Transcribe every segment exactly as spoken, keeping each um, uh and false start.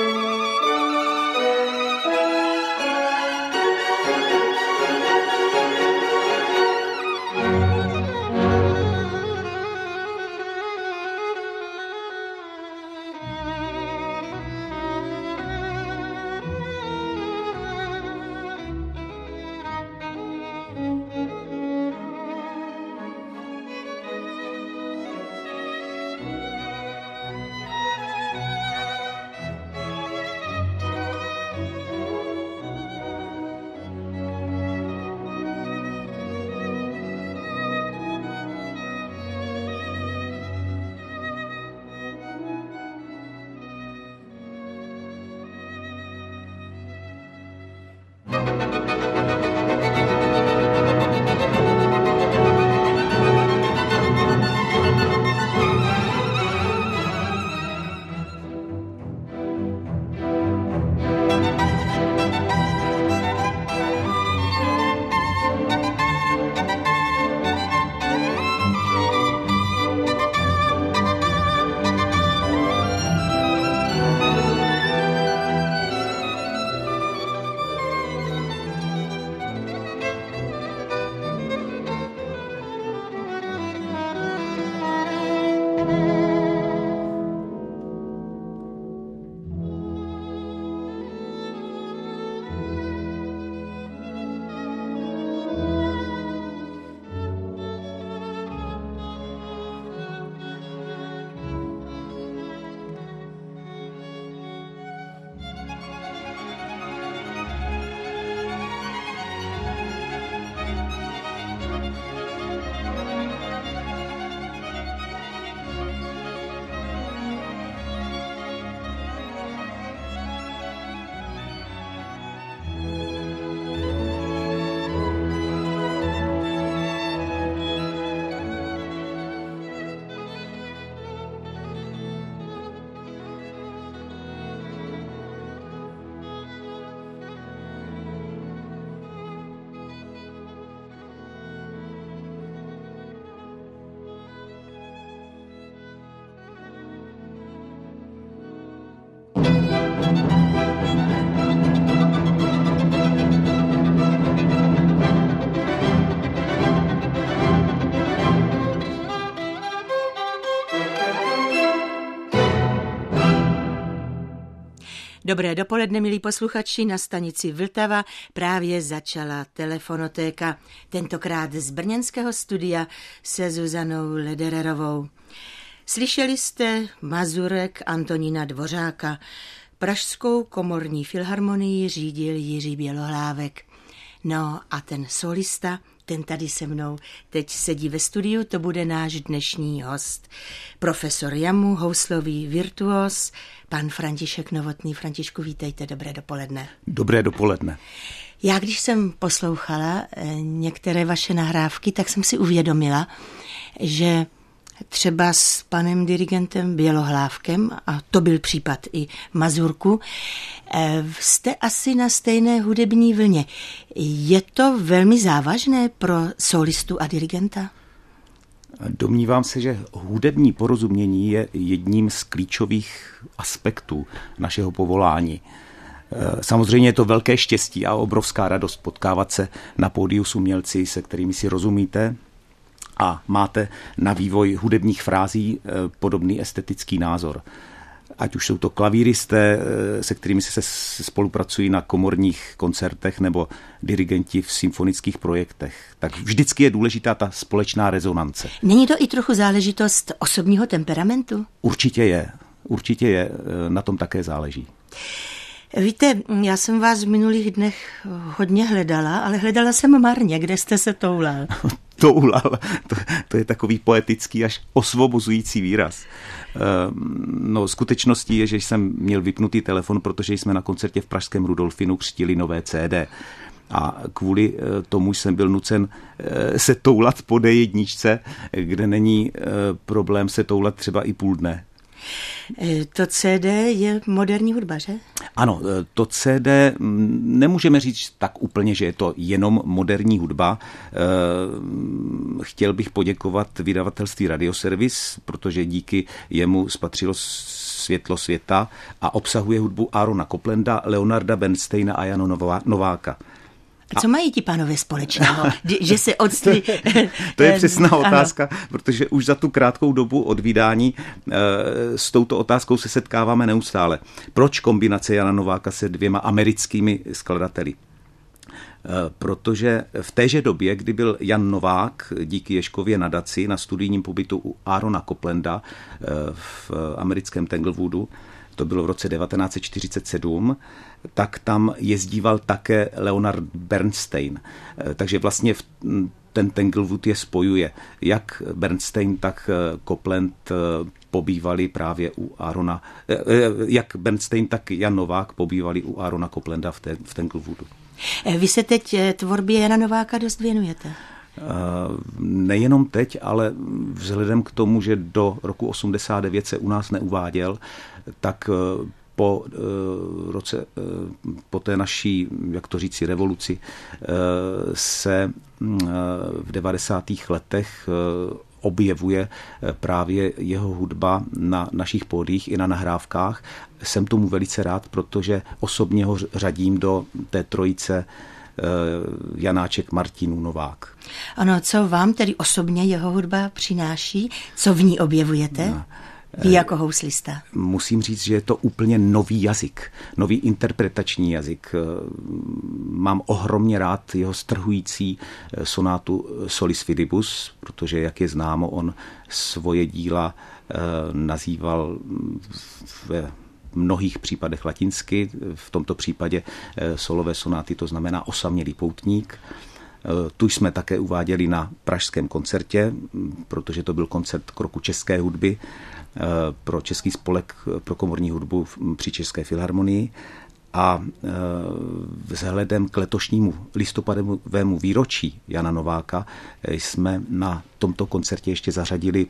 Dobré dopoledne, milí posluchači, na stanici Vltava právě začala telefonotéka, tentokrát z brněnského studia se Zuzanou Ledererovou. Slyšeli jste mazurek Antonína Dvořáka, Pražskou komorní filharmonii řídil Jiří Bělohlávek. No a ten solista, ten tady se mnou teď sedí ve studiu, to bude náš dnešní host. Profesor jamu, houslový virtuos, pan František Novotný. Františku, vítejte, dobré dopoledne. Dobré dopoledne. Já, když jsem poslouchala některé vaše nahrávky, tak jsem si uvědomila, že třeba s panem dirigentem Bělohlávkem, a to byl případ i mazurku, jste asi na stejné hudební vlně. Je to velmi závažné pro solistu a dirigenta? Domnívám se, že hudební porozumění je jedním z klíčových aspektů našeho povolání. Samozřejmě je to velké štěstí a obrovská radost potkávat se na pódiu s umělci, se kterými si rozumíte a máte na vývoj hudebních frází podobný estetický názor. Ať už jsou to klavíristé, se kterými se spolupracují na komorních koncertech, nebo dirigenti v symfonických projektech. Tak vždycky je důležitá ta společná rezonance. Není to i trochu záležitost osobního temperamentu? Určitě je. Určitě je. Na tom také záleží. Víte, já jsem vás v minulých dnech hodně hledala, ale hledala jsem marně. Kde jste se toulal? Toulal, to, to je takový poetický až osvobozující výraz. No, skutečností je, že jsem měl vypnutý telefon, protože jsme na koncertě v pražském Rudolfinu křtili nové cé dé. A kvůli tomu jsem byl nucen se toulat po dé jedničce, kde není problém se toulat třeba i půl dne. To cé dé je moderní hudba, že? Ano, to cé dé nemůžeme říct tak úplně, že je to jenom moderní hudba. Chtěl bych poděkovat vydavatelství Radioservis, protože díky jemu spatřilo Světlo světa a obsahuje hudbu Aarona Coplanda, Leonarda Bernsteina a Jana Nováka. A co mají ti pánové společného, že se odstli? To je přesná otázka, ano. Protože už za tu krátkou dobu od vydání s touto otázkou se setkáváme neustále. Proč kombinace Jana Nováka se dvěma americkými skladateli? Protože v téže době, kdy byl Jan Novák díky Ježkově nadaci na studijním pobytu u Aarona Coplanda v americkém Tanglewoodu, to bylo v roce devatenáct set čtyřicet sedm, tak tam jezdíval také Leonard Bernstein. Takže vlastně ten Tanglewood je spojuje. Jak Bernstein, tak Copland pobývali právě u Aarona, jak Bernstein, tak Jan Novák pobývali u Aarona Coplanda v, ten, v Tanglewoodu. Vy se teď tvorbě Jana Nováka dost věnujete? Nejenom teď, ale vzhledem k tomu, že do roku osmdesát devět se u nás neuváděl, tak po roce, po té naší, jak to říci, revoluci se v devadesátých letech objevuje právě jeho hudba na našich pódiích i na nahrávkách. Jsem tomu velice rád, protože osobně ho řadím do té trojice Janáček, Martinů, Novák. Ano, co vám tedy osobně jeho hudba přináší? Co v ní objevujete? No. Vy jako houslista. Musím říct, že je to úplně nový jazyk, nový interpretační jazyk. Mám ohromně rád jeho strhující sonátu Solis Fidibus, protože, jak je známo, on svoje díla nazýval v mnohých případech latinsky, v tomto případě solové sonáty, to znamená Osamělý poutník. Tu jsme také uváděli na pražském koncertě, protože to byl koncert k roku české hudby pro Český spolek pro komorní hudbu při České filharmonii. A vzhledem k letošnímu listopadovému výročí Jana Nováka jsme na tomto koncertě ještě zařadili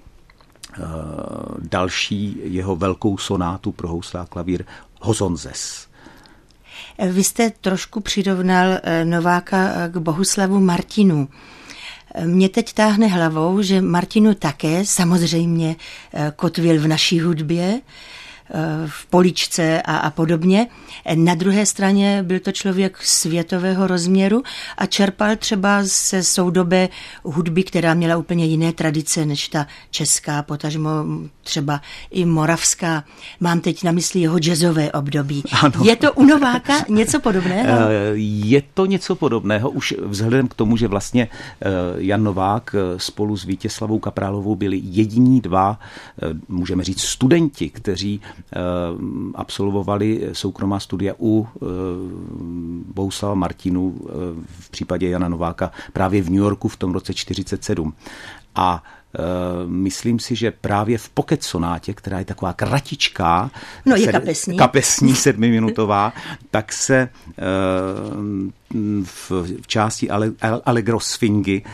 další jeho velkou sonátu pro housle a klavír Hozonzes. Vy jste trošku přirovnal Nováka k Bohuslavu Martinu. Mě teď táhne hlavou, že Martinu také samozřejmě kotvil v naší hudbě, v Poličce a, a podobně. Na druhé straně byl to člověk světového rozměru a čerpal třeba se soudobé hudby, která měla úplně jiné tradice než ta česká, potažmo třeba i moravská. Mám teď na mysli jeho jazzové období. Ano. Je to u Nováka něco podobného? Je to něco podobného, už vzhledem k tomu, že vlastně Jan Novák spolu s Vítězslavou Kaprálovou byli jediní dva, můžeme říct, studenti, kteří absolvovali soukromá studia u Bohuslava Martinu, v případě Jana Nováka právě v New Yorku v tom roce čtyřicet sedm. A myslím si, že právě v Pocket sonátě, která je taková kratičká, no je kapesní, kapesní sedmiminutová, tak se v části Allegro Sfingy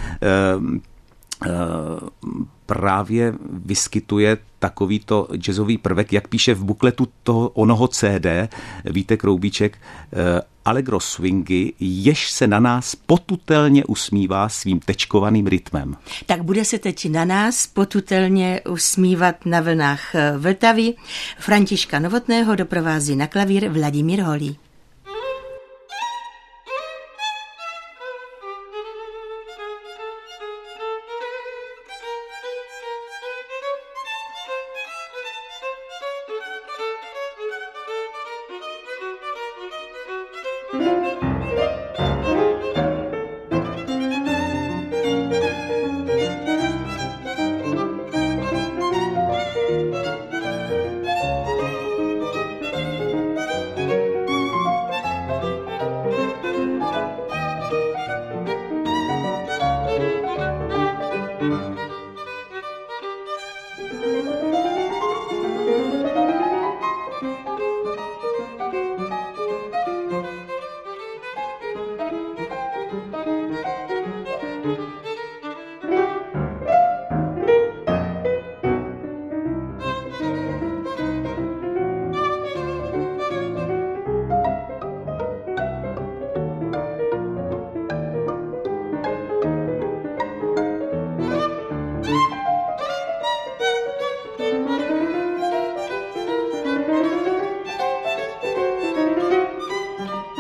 právě vyskytuje takovýto jazzový prvek, jak píše v bukletu toho onoho C D Vítek Roubíček, Allegro swingy, jež se na nás potutelně usmívá svým tečkovaným rytmem. Tak bude se teď na nás potutelně usmívat na vlnách Vltavy. Františka Novotného doprovází na klavír Vladimír Holý.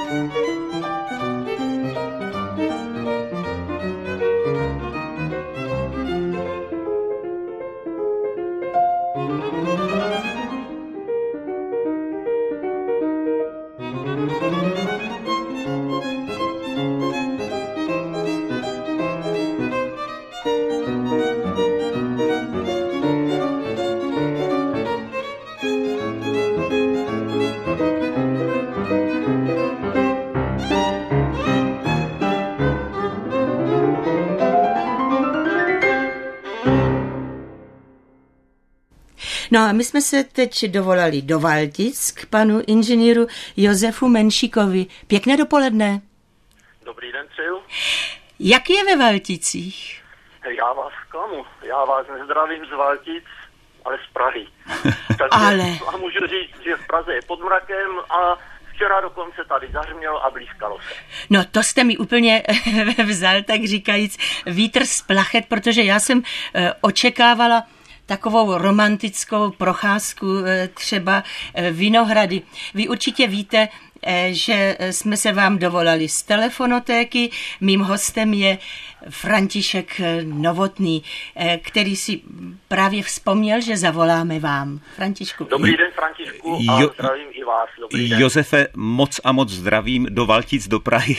No a my jsme se teď dovolali do Valtic k panu inženýru Josefu Menšíkovi. Pěkné dopoledne. Dobrý den přeju. Jak je ve Valticích? Já vás klamu. Já vás nezdravím z Valtic, ale z Prahy. Takže ale... a můžu říct, že v Praze je pod mrakem a včera dokonce tady zařmělo a blízkalo se. No to jste mi úplně vzal, tak říkajíc, vítr z plachet, protože já jsem očekávala takovou romantickou procházku třeba Vinohrady. Vy určitě víte, že jsme se vám dovolali z telefonotéky. Mým hostem je František Novotný, který si právě vzpomněl, že zavoláme vám. Františku. Dobrý den, Františku, a jo, zdravím i vás. Dobrý den. Josefe, moc a moc zdravím do Valtic, do Prahy.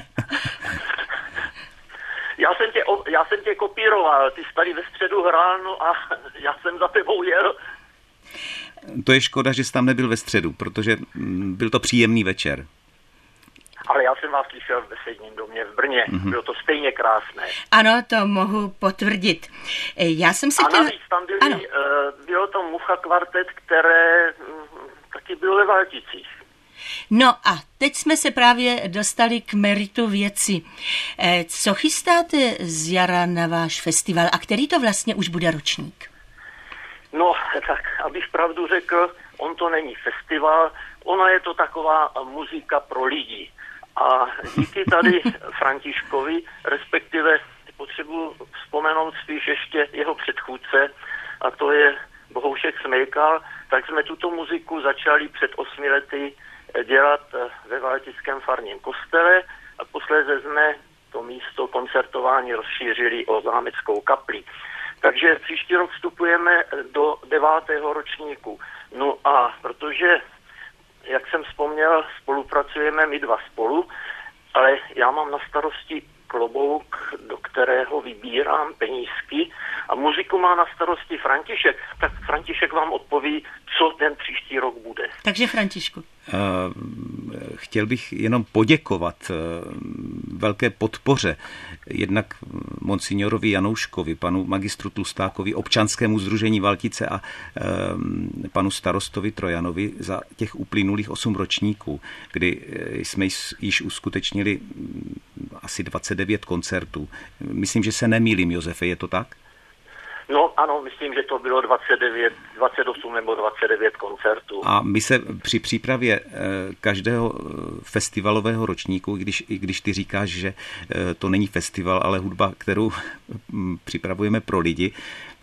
Já jsem, tě, já jsem tě kopíroval, ty jsi tady ve středu hrál, no a já jsem za tebou jel. To je škoda, že jsi tam nebyl ve středu, protože byl to příjemný večer. Ale já jsem vás slyšel v Besedním domě v Brně, mm-hmm. Bylo to stejně krásné. Ano, to mohu potvrdit. Já jsem si a chtěla... navíc tam byli, uh, bylo to Mucha kvartet, které um, taky bylo ve Valticích. No a teď jsme se právě dostali k meritu věci. Co chystáte z jara na váš festival a který to vlastně už bude ročník? No, tak abych pravdu řekl, on to není festival, ona je to taková muzika pro lidi. A díky tady Františkovi, respektive potřebuji vzpomenout spíš ještě jeho předchůdce, a to je Bohoušek Smejkal, tak jsme tuto muziku začali před osmi lety dělat ve Valtickém farním kostele a posléze jsme to místo koncertování rozšířili o zámeckou kapli. Takže příští rok vstupujeme do devátého ročníku. No a protože, jak jsem vzpomněl, spolupracujeme my dva spolu, ale já mám na starosti klobouk, do kterého vybírám penízky a muziku má na starosti František, tak František vám odpoví, co ten příští rok bude. Takže Františku. Chtěl bych jenom poděkovat velké podpoře jednak monsignorovi Janouškovi, panu magistru Tlustákovi, občanskému sdružení Valtice a panu starostovi Trojanovi za těch uplynulých osm ročníků, kdy jsme již uskutečnili asi dvacet devět koncertů. Myslím, že se nemýlím, Josefe, je to tak? No ano, myslím, že to bylo dvacet devět, dvacet osm nebo dvacet devět koncertů. A my se při přípravě každého festivalového ročníku, i když, i když ty říkáš, že to není festival, ale hudba, kterou připravujeme pro lidi,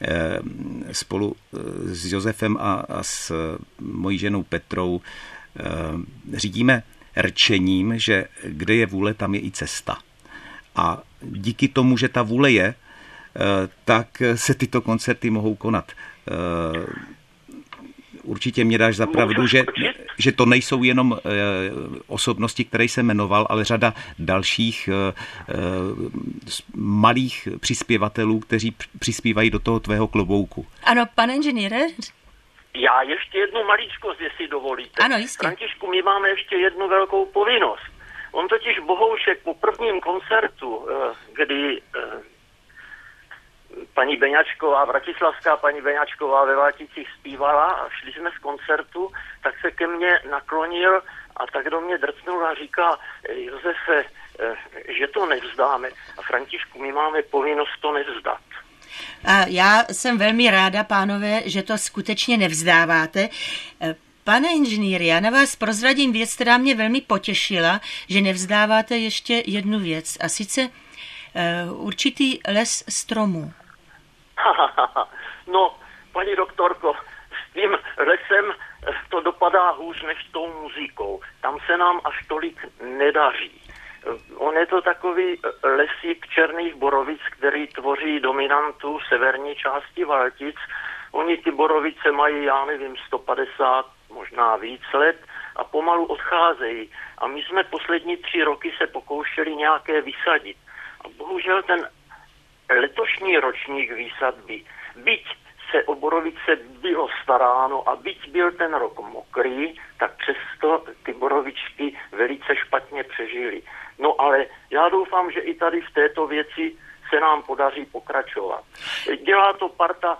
spolu s Josefem a, a s mojí ženou Petrou řídíme rčením, že kde je vůle, tam je i cesta. A díky tomu, že ta vůle je, tak se tyto koncerty mohou konat. Určitě mě dáš za pravdu, že, že to nejsou jenom osobnosti, které jsem jmenoval, ale řada dalších malých přispěvatelů, kteří přispívají do toho tvého klobouku. Ano, pane inženýre? Já ještě jednu maličkost, jestli dovolíte. Ano, jistě. Františku, my máme ještě jednu velkou povinnost. On totiž Bohoušek po prvním koncertu, kdy paní Beňačková, vratislavská paní Beňačková ve Valticích zpívala a šli jsme z koncertu, tak se ke mně naklonil a tak do mě drcnul a říká, Josefe, že to nevzdáme. A Františku, my máme povinnost to nevzdat. A já jsem velmi ráda, pánové, že to skutečně nevzdáváte. Pane inženýr, já na vás prozradím věc, která mě velmi potěšila, že nevzdáváte ještě jednu věc, a sice uh, určitý les stromů. No, paní doktorko, s tím lesem to dopadá hůř než s tou muzikou. Tam se nám až tolik nedaří. On je to takový lesík černých borovic, který tvoří dominantu severní části Valtic. Oni ty borovice mají, já nevím, sto padesát, možná víc let a pomalu odcházejí. A my jsme poslední tři roky se pokoušeli nějaké vysadit. A bohužel ten letošní ročník výsadby, byť se o borovice bylo staráno a byť byl ten rok mokrý, tak přesto ty borovičky velice špatně přežily. No ale já doufám, že i tady v této věci se nám podaří pokračovat. Dělá to parta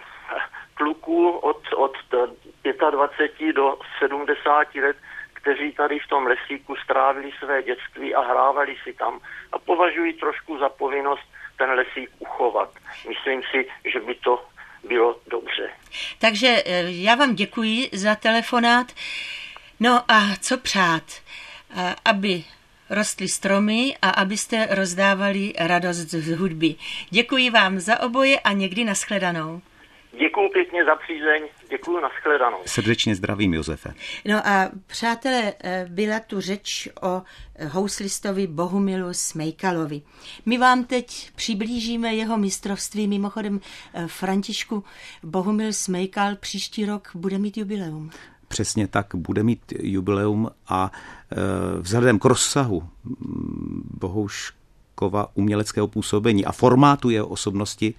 kluků od, od dvacet pět do sedmdesáti let, kteří tady v tom lesíku strávili své dětství a hrávali si tam a považují trošku za povinnost ten lesík uchovat. Myslím si, že by to bylo dobře. Takže já vám děkuji za telefonát. No a co přát? Aby rostly stromy a abyste rozdávali radost z hudby. Děkuji vám za oboje a někdy nashledanou. Děkuji pěkně za přízeň, děkuji, nashledanou. Srdečně zdravím, Josefe. No a přátelé, byla tu řeč o houslistovi Bohumilu Smejkalovi. My vám teď přiblížíme jeho mistrovství, mimochodem Františku, Bohumil Smejkal příští rok bude mít jubileum. Přesně tak, bude mít jubileum a e, vzhledem k rozsahu Bohouškova uměleckého působení a formátu jeho osobnosti,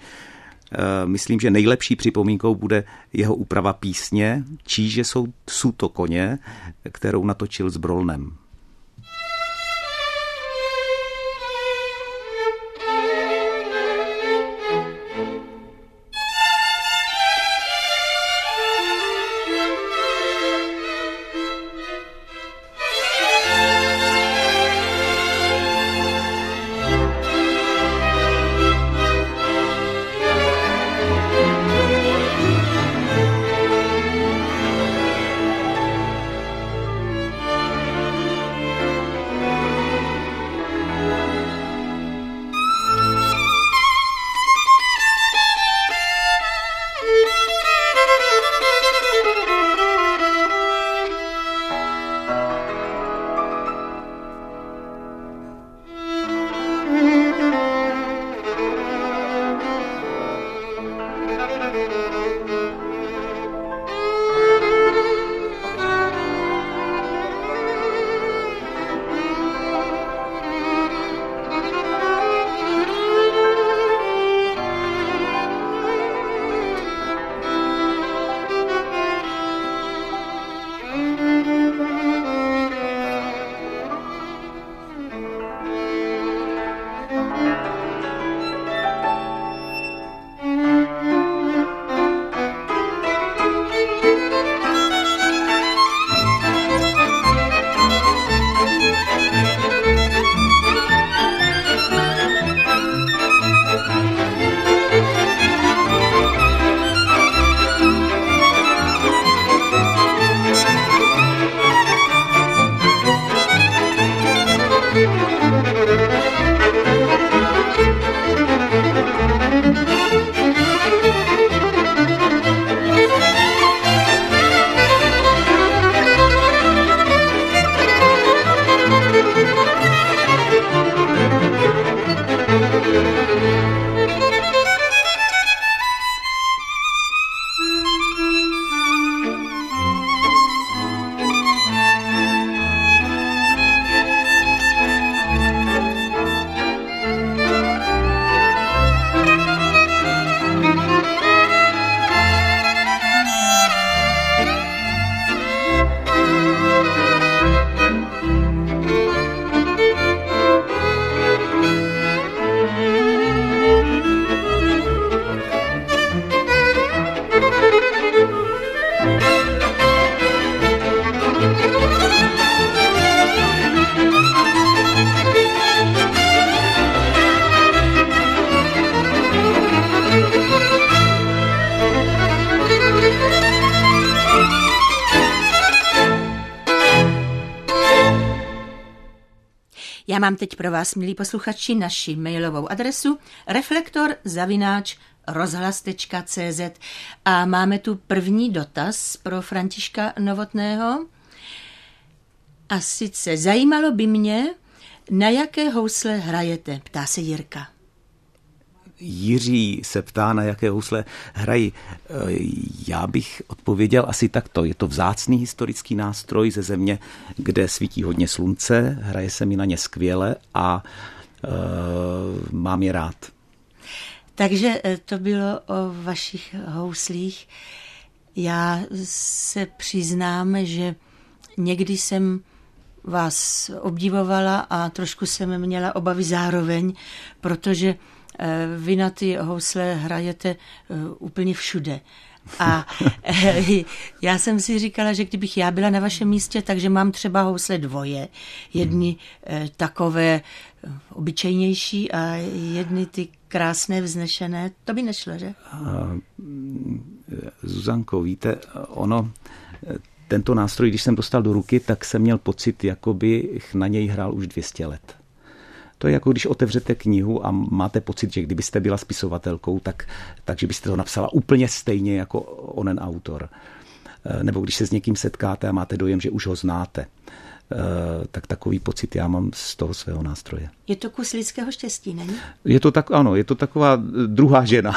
e, myslím, že nejlepší připomínkou bude jeho úprava písně Číže jsou, jsou to koně, kterou natočil s Brolnem. Já mám teď pro vás, milí posluchači, naši mailovou adresu reflektor zavináč rozhlas tečka cé zet a máme tu první dotaz pro Františka Novotného. A sice zajímalo by mě, na jaké housle hrajete, ptá se Jirka. Jiří se ptá, na jaké housle hrají. Já bych odpověděl asi takto. Je to vzácný historický nástroj ze země, kde svítí hodně slunce, hraje se mi na ně skvěle a uh, mám je rád. Takže to bylo o vašich houslích. Já se přiznám, že někdy jsem vás obdivovala a trošku jsem měla obavy zároveň, protože vy na ty housle hrajete úplně všude. A já jsem si říkala, že kdybych já byla na vašem místě, takže mám třeba housle dvoje. Jedny takové obyčejnější a jedny ty krásné, vznešené. To by nešlo, že? Zuzanko, víte, ono, tento nástroj, když jsem dostal do ruky, tak jsem měl pocit, jako bych na něj hrál už dvě stě let. To je jako když otevřete knihu a máte pocit, že kdybyste byla spisovatelkou, tak, takže byste to napsala úplně stejně jako onen autor. Nebo když se s někým setkáte a máte dojem, že už ho znáte. Tak takový pocit já mám z toho svého nástroje. Je to kus lidského štěstí, není? Je to tak, ano, je to taková druhá žena.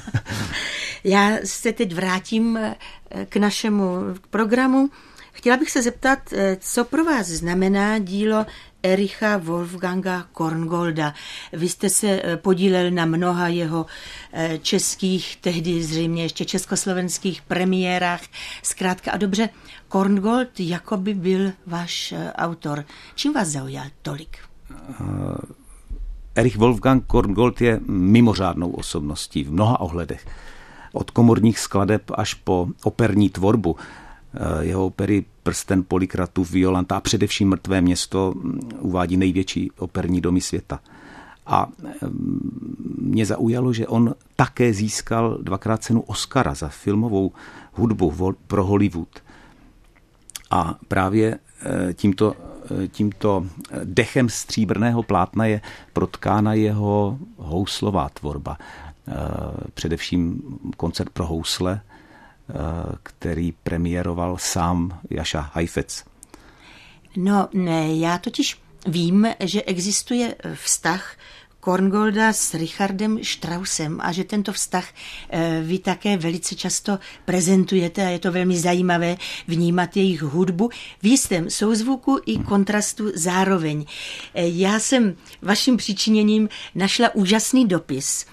Já se teď vrátím k našemu programu. Chtěla bych se zeptat, co pro vás znamená dílo Ericha Wolfganga Korngolda. Vy jste se podílel na mnoha jeho českých, tehdy zřejmě ještě československých premiérách. Zkrátka a dobře, Korngold jako by byl váš autor. Čím vás zaujal tolik? Uh, Erich Wolfgang Korngold je mimořádnou osobností v mnoha ohledech. Od komorních skladeb až po operní tvorbu. Jeho opery Prsten, Polykratův, Violanta a především Mrtvé město uvádí největší operní domy světa. A mě zaujalo, že on také získal dvakrát cenu Oscara za filmovou hudbu pro Hollywood. A právě tímto, tímto dechem stříbrného plátna je protkána jeho houslová tvorba. Především koncert pro housle, který premiéroval sám Jascha Heifetz. No, ne, já totiž vím, že existuje vztah Korngolda s Richardem Straussem a že tento vztah vy také velice často prezentujete a je to velmi zajímavé vnímat jejich hudbu v jistém souzvuku i kontrastu zároveň. Já jsem vaším přičiněním našla úžasný dopis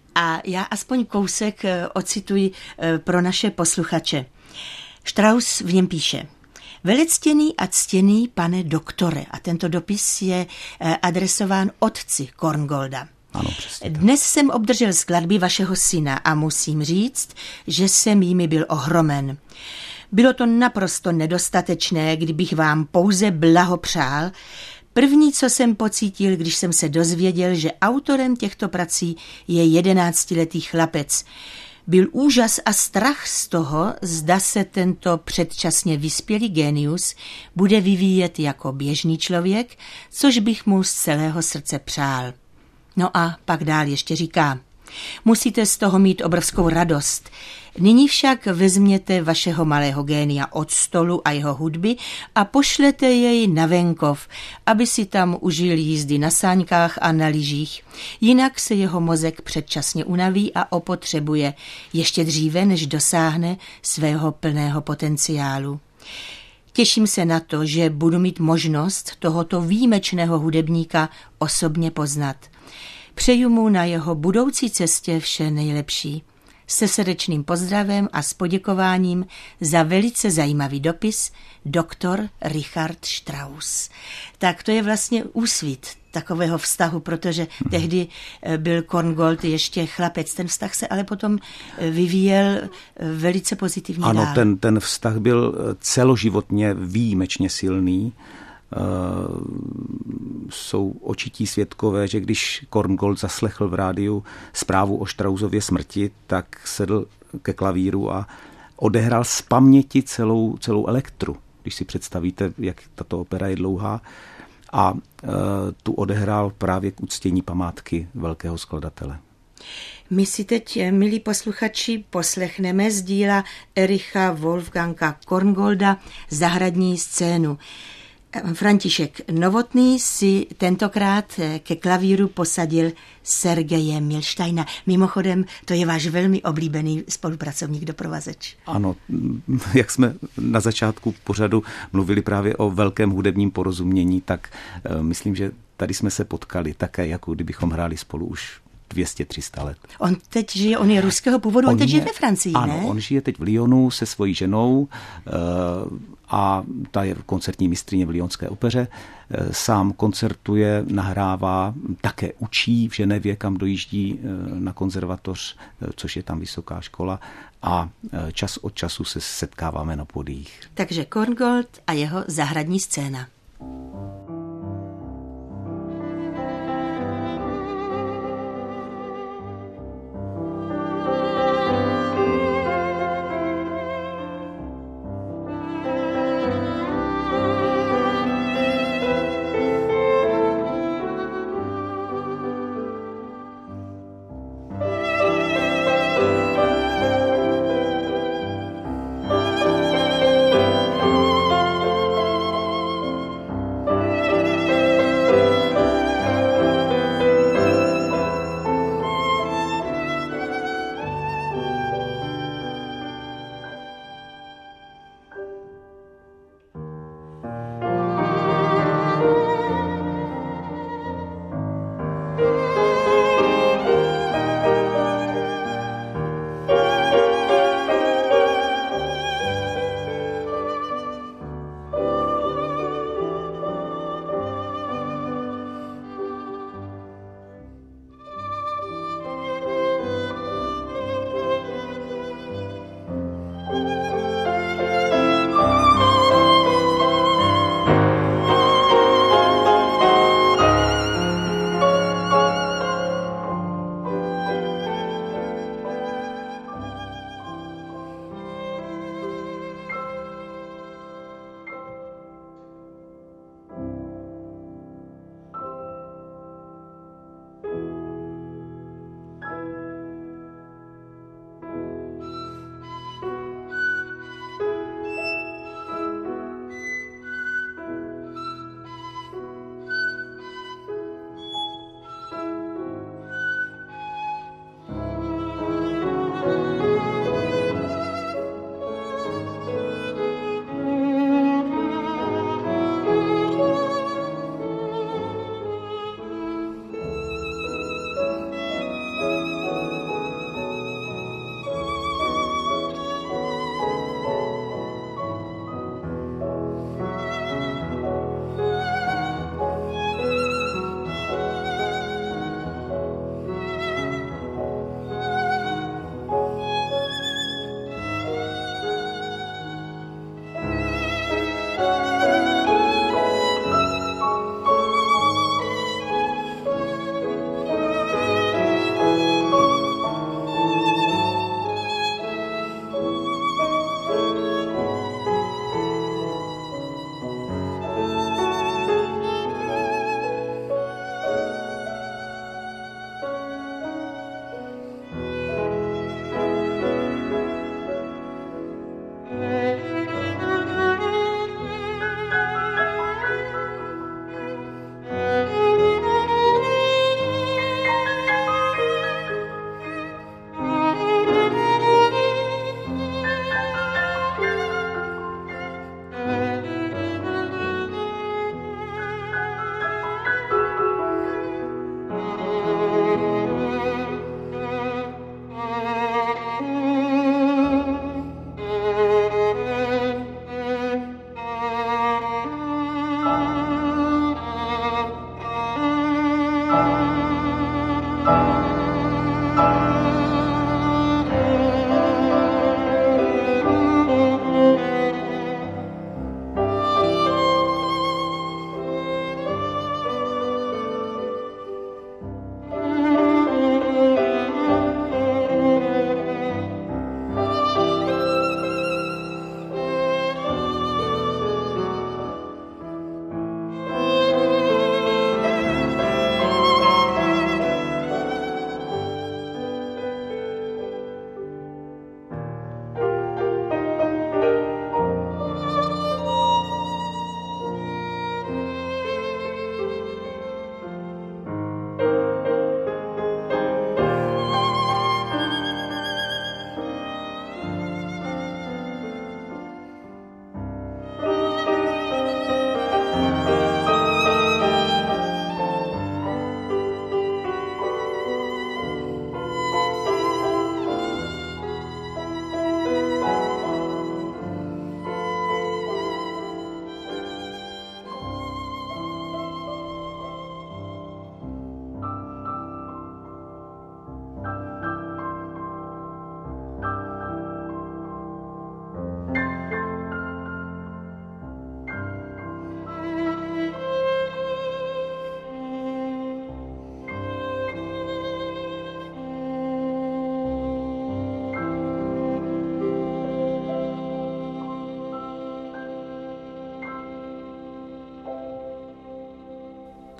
a já aspoň kousek ocituji pro naše posluchače. Strauss v něm píše: Velectěný a ctěný pane doktore, a tento dopis je adresován otci Korngolda. Ano, přesně. Dnes jsem obdržel skladby vašeho syna a musím říct, že jsem jimi byl ohromen. Bylo to naprosto nedostatečné, kdybych vám pouze blahopřál. První, co jsem pocítil, když jsem se dozvěděl, že autorem těchto prací je jedenáctiletý chlapec, byl úžas a strach z toho, zda se tento předčasně vyspělý génius bude vyvíjet jako běžný člověk, což bych mu z celého srdce přál. No a pak dál ještě říká: musíte z toho mít obrovskou radost. Nyní však vezměte vašeho malého génia od stolu a jeho hudby a pošlete jej na venkov, aby si tam užil jízdy na sáňkách a na lyžích. Jinak se jeho mozek předčasně unaví a opotřebuje ještě dříve, než dosáhne svého plného potenciálu. Těším se na to, že budu mít možnost tohoto výjimečného hudebníka osobně poznat. Přeju mu na jeho budoucí cestě vše nejlepší. Se srdečným pozdravem a s poděkováním za velice zajímavý dopis doktor Richard Strauss. Tak to je vlastně úsvit takového vztahu, protože tehdy byl Korngold ještě chlapec. Ten vztah se ale potom vyvíjel velice pozitivně ano, dál. Ano, ten, ten vztah byl celoživotně výjimečně silný. Uh, jsou očití svědkové, že když Korngold zaslechl v rádiu zprávu o Straussově smrti, tak sedl ke klavíru a odehrál z paměti celou, celou Elektru. Když si představíte, jak tato opera je dlouhá, a uh, tu odehrál právě k uctění památky velkého skladatele. My si teď, milí posluchači, poslechneme z díla Ericha Wolfganga Korngolda Zahradní scénu. František Novotný si tentokrát ke klavíru posadil Sergeje Milštajna. Mimochodem, to je váš velmi oblíbený spolupracovník, doprovazeč. Ano, jak jsme na začátku pořadu mluvili právě o velkém hudebním porozumění, tak myslím, že tady jsme se potkali také, jako kdybychom hráli spolu už dvě stě tři sta let. On teď žije, on je ruského původu, on, on teď je, žije ve Francii, ano, ne? Ano, on žije teď v Lyonu se svojí ženou a ta je koncertní mistryně v Lyonské opeře. Sám koncertuje, nahrává, také učí v Ženevě, kam dojíždí na konzervatoř, což je tam vysoká škola, a čas od času se setkáváme na pódiích. Takže Korngold a jeho Zahradní scéna.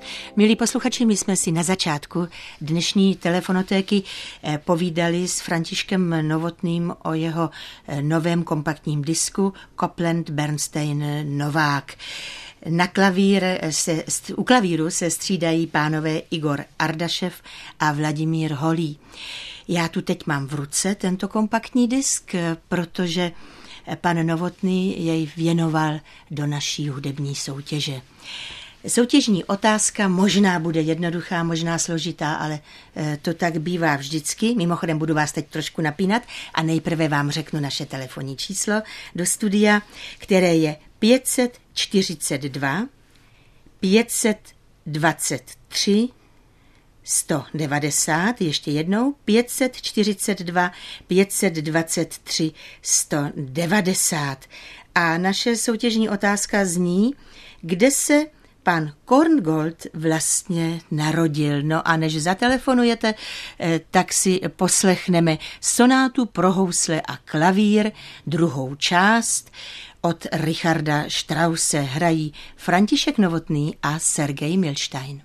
Milí posluchači, my jsme si na začátku dnešní telefonotéky povídali s Františkem Novotným o jeho novém kompaktním disku Copland Bernstein Novák. Na klavír se, u klavíru se střídají pánové Igor Ardašev a Vladimír Holý. Já tu teď mám v ruce tento kompaktní disk, protože pan Novotný jej věnoval do naší hudební soutěže. Soutěžní otázka možná bude jednoduchá, možná složitá, ale to tak bývá vždycky. Mimochodem budu vás teď trošku napínat a nejprve vám řeknu naše telefonní číslo do studia, které je pět set čtyřicet dva, pět set dvacet tři, sto devadesát, ještě jednou, pět set čtyřicet dva, pět set dvacet tři, sto devadesát. A naše soutěžní otázka zní, kde se pan Korngold vlastně narodil. No a než zatelefonujete, tak si poslechneme sonátu pro housle a klavír, druhou část. Od Richarda Strause hrají František Novotný a Sergej Milstein.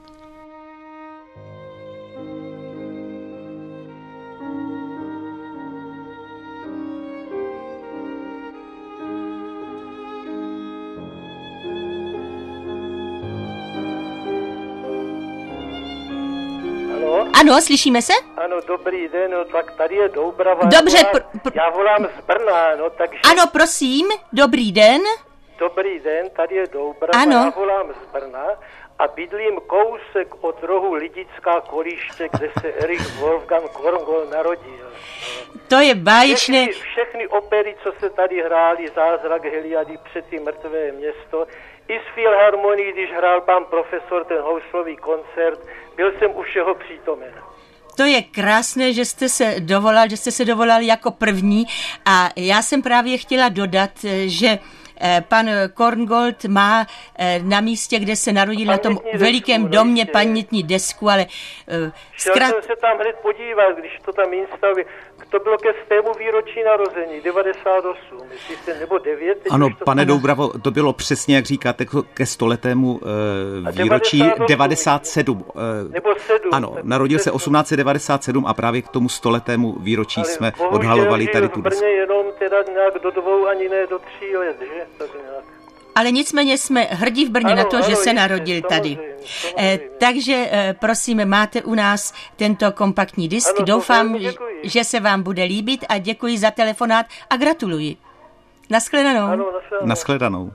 Ano, slyšíme se? Ano, dobrý den, no, tak tady je Doubrava. Dobře. Já, pr- pr- já volám z Brna, no, takže... Ano, prosím, dobrý den. Dobrý den, tady je Doubrava, ano. Já volám z Brna a bydlím kousek od rohu Lidická Kolíště, kde se Erich Wolfgang Korngold narodil. To je báječné. Všechny, všechny opery, co se tady hrály, Zázrak Heliady, Přeci mrtvé město, i z Filharmonii, když hrál pan profesor ten houslový koncert, byl jsem u všeho přítomen. To je krásné, že jste se dovolal, že jste se dovolal jako první a já jsem právě chtěla dodat, že pan Korngold má na místě, kde se narodil, na tom desku, velikém domě no, pamětní desku, ale... Zkrát... Chtěl jsem se tam hned podívat, když to tam instaví. To bylo ke stému výročí narození, devadesát osm, jestli se, nebo devět. Ano, to pane Doubravo, to bylo přesně, jak říkáte, ke stoletému uh, výročí devadesát osm, devadesát sedm. Uh, nebo sedm. Ano, narodil se osmnáct set devadesát sedm a právě k tomu stoletému výročí ale jsme odhalovali tady tu desku. V Brně jenom teda nějak do dvou, ani ne do tří let, že? Tak nějak. Ale nicméně jsme hrdí v Brně ano, na to, ano, že se narodil jistě, tady. Samozřejmě, samozřejmě. Eh, takže eh, prosím, máte u nás tento kompaktní disk. Ano, doufám, že se vám bude líbit a děkuji za telefonát a gratuluji. Naschledanou. Ano, naschledanou. Naschledanou.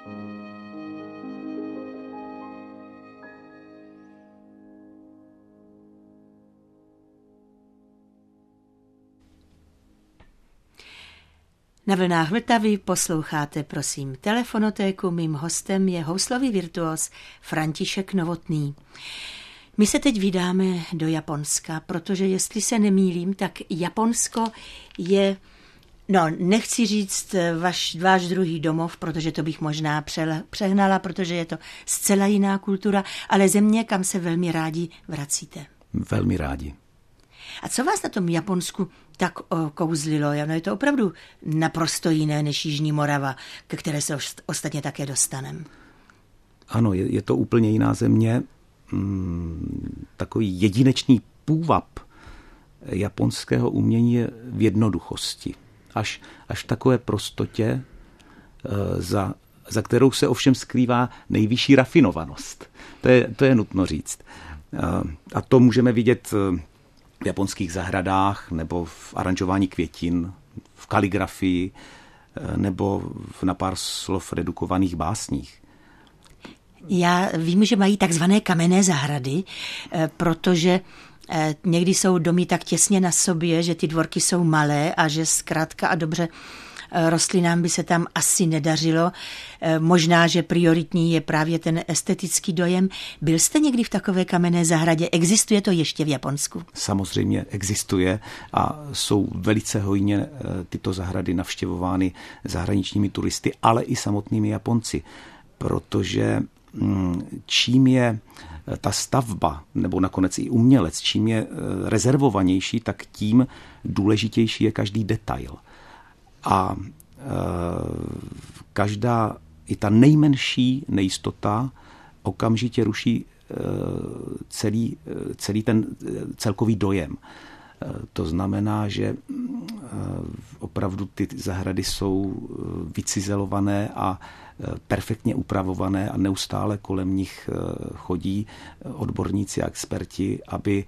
Na vlnách Vltavy posloucháte, prosím, telefonotéku. Mým hostem je houslový virtuos František Novotný. My se teď vydáme do Japonska, protože jestli se nemýlím, tak Japonsko je, no nechci říct vaš, váš druhý domov, protože to bych možná přehnala, protože je to zcela jiná kultura, ale země, kam se velmi rádi vracíte. Velmi rádi. A co vás na tom Japonsku tak kouzlilo? No je to opravdu naprosto jiné než Jižní Morava, ke které se ostatně také dostaneme. Ano, je, je to úplně jiná země. Hmm, takový jedinečný půvab japonského umění je v jednoduchosti. Až, až v takové prostotě, za, za kterou se ovšem skrývá nejvyšší rafinovanost. To je, to je nutno říct. A to můžeme vidět v japonských zahradách, nebo v aranžování květin, v kaligrafii, nebo v na pár slov redukovaných básních. Já vím, že mají takzvané kamenné zahrady, protože někdy jsou domy tak těsně na sobě, že ty dvorky jsou malé a že zkrátka a dobře rostlinám by se tam asi nedařilo. Možná, že prioritní je právě ten estetický dojem. Byl jste někdy v takové kamenné zahradě? Existuje to ještě v Japonsku? Samozřejmě existuje a jsou velice hojně tyto zahrady navštěvovány zahraničními turisty, ale i samotnými Japonci, protože čím je ta stavba, nebo nakonec i umělec, čím je rezervovanější, tak tím důležitější je každý detail. A e, každá, i ta nejmenší nejistota okamžitě ruší e, celý, celý ten celkový dojem. E, to znamená, že e, opravdu ty zahrady jsou vycizelované a perfektně upravované a neustále kolem nich chodí odborníci a experti, aby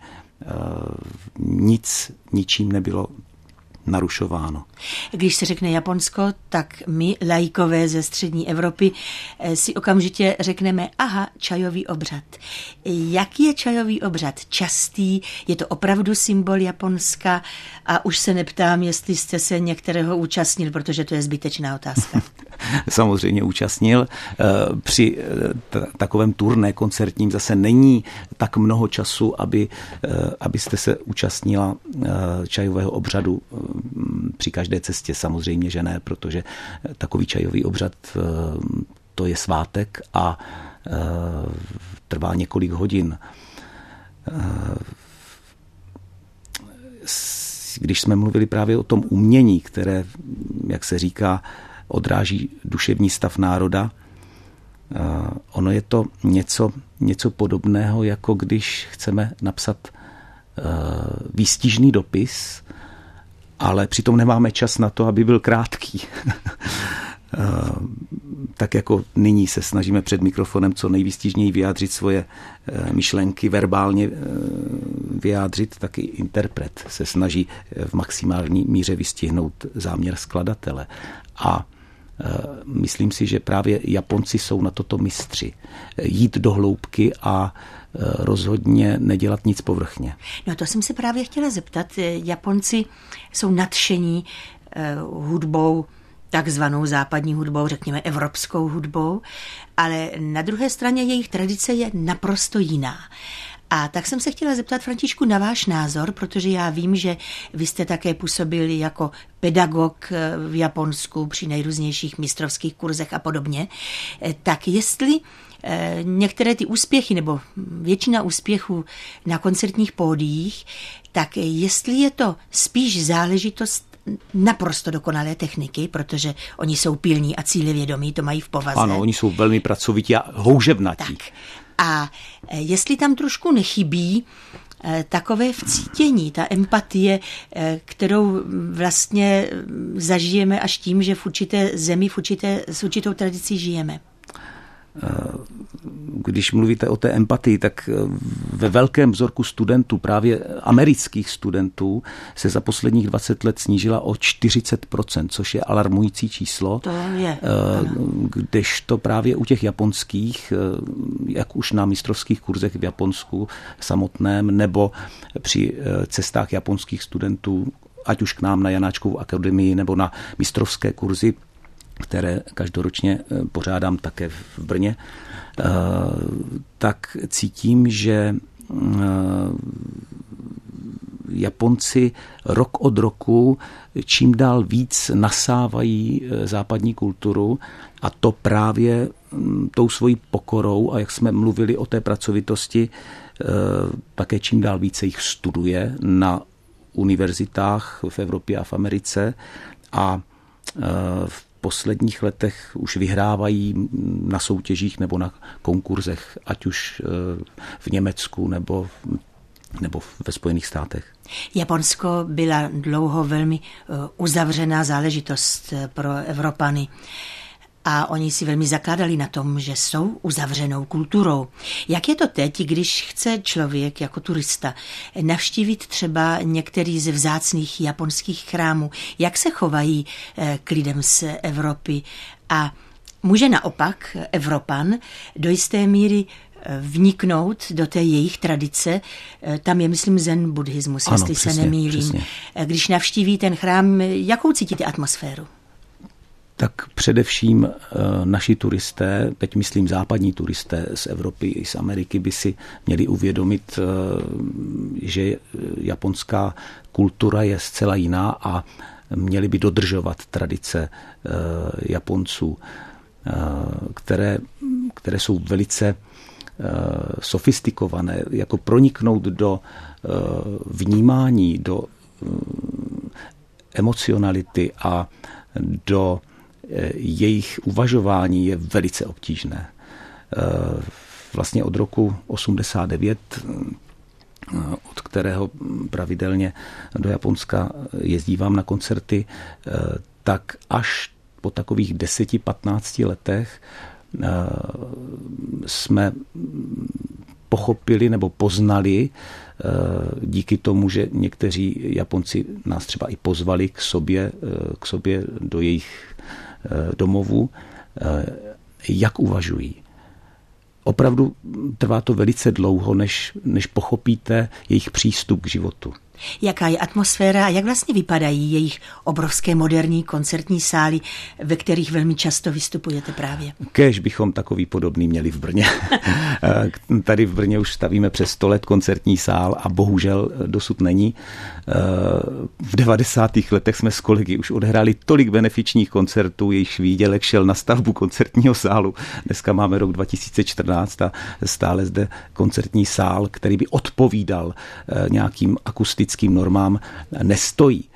nic ničím nebylo narušováno. Když se řekne Japonsko, tak my, laikové ze střední Evropy, si okamžitě řekneme, aha, čajový obřad. Jaký je čajový obřad? Častý? Je to opravdu symbol Japonska? A už se neptám, jestli jste se některého účastnil, protože to je zbytečná otázka. Samozřejmě účastnil. Při takovém turné koncertním zase není tak mnoho času, aby, abyste se účastnila čajového obřadu při každé cestě. Samozřejmě, že ne, protože takový čajový obřad to je svátek a trvá několik hodin. Když jsme mluvili právě o tom umění, které, jak se říká, odráží duševní stav národa, ono je to něco, něco podobného, jako když chceme napsat výstižný dopis, ale přitom nemáme čas na to, aby byl krátký. Tak jako nyní se snažíme před mikrofonem co nejvýstižněji vyjádřit svoje myšlenky, verbálně vyjádřit, tak i interpret se snaží v maximální míře vystihnout záměr skladatele. A myslím si, že právě Japonci jsou na toto mistři. Jít do hloubky a rozhodně nedělat nic povrchně. No to jsem se právě chtěla zeptat. Japonci jsou nadšení hudbou, takzvanou západní hudbou, řekněme evropskou hudbou, ale na druhé straně jejich tradice je naprosto jiná. A tak jsem se chtěla zeptat, Františku, na váš názor, protože já vím, že vy jste také působili jako pedagog v Japonsku při nejrůznějších mistrovských kurzech a podobně. Tak jestli některé ty úspěchy, nebo většina úspěchů na koncertních pódiích, tak jestli je to spíš záležitost naprosto dokonalé techniky, protože oni jsou pilní a cílevědomí, to mají v povaze. Ano, oni jsou velmi pracovití a houževnatí. Tak. A jestli tam trošku nechybí takové vcítění, ta empatie, kterou vlastně zažijeme až tím, že v určité zemi, v určité, s určitou tradicí žijeme. Když mluvíte o té empatii, tak ve velkém vzorku studentů, právě amerických studentů, se za posledních dvacet let snížila o čtyřicet procent, což je alarmující číslo. To je. Kdežto právě u těch japonských, jak už na mistrovských kurzech v Japonsku samotném, nebo při cestách japonských studentů, ať už k nám na Janáčkovu akademii, nebo na mistrovské kurzy, které každoročně pořádám také v Brně, tak cítím, že Japonci rok od roku čím dál víc nasávají západní kulturu, a to právě tou svojí pokorou, a jak jsme mluvili o té pracovitosti, také čím dál více jich studuje na univerzitách v Evropě a v Americe, a v posledních letech už vyhrávají na soutěžích nebo na konkurzech, ať už v Německu nebo, nebo ve Spojených státech. Japonsko byla dlouho velmi uzavřená záležitost pro Evropany. A oni si velmi zakládali na tom, že jsou uzavřenou kulturou. Jak je to teď, když chce člověk jako turista navštívit třeba některý ze vzácných japonských chrámů? Jak se chovají k lidem z Evropy? A může naopak Evropan do jisté míry vniknout do té jejich tradice? Tam je, myslím, zen buddhismus, ano, jestli přesně, se nemýlím. Přesně. Když navštíví ten chrám, jakou cítíte atmosféru? Tak především naši turisté, teď myslím západní turisté z Evropy i z Ameriky, by si měli uvědomit, že japonská kultura je zcela jiná a měli by dodržovat tradice Japonců, které, které jsou velice sofistikované, jako proniknout do vnímání, do emocionality a do jejich uvažování je velice obtížné. Vlastně od roku osmdesát devět, od kterého pravidelně do Japonska jezdívám na koncerty, tak až po takových deseti patnácti letech jsme pochopili nebo poznali, díky tomu, že někteří Japonci nás třeba i pozvali k sobě, k sobě do jejich domovů, jak uvažují. Opravdu trvá to velice dlouho, než, než pochopíte jejich přístup k životu. Jaká je atmosféra a jak vlastně vypadají jejich obrovské moderní koncertní sály, ve kterých velmi často vystupujete právě? Kéž bychom takový podobný měli v Brně. Tady v Brně už stavíme přes sto let koncertní sál a bohužel dosud není. V devadesátých letech jsme s kolegy už odhráli tolik benefičních koncertů, jejichž výdělek šel na stavbu koncertního sálu. Dneska máme rok dva tisíce čtrnáct a stále zde koncertní sál, který by odpovídal nějakým akustickým normám, nestojí.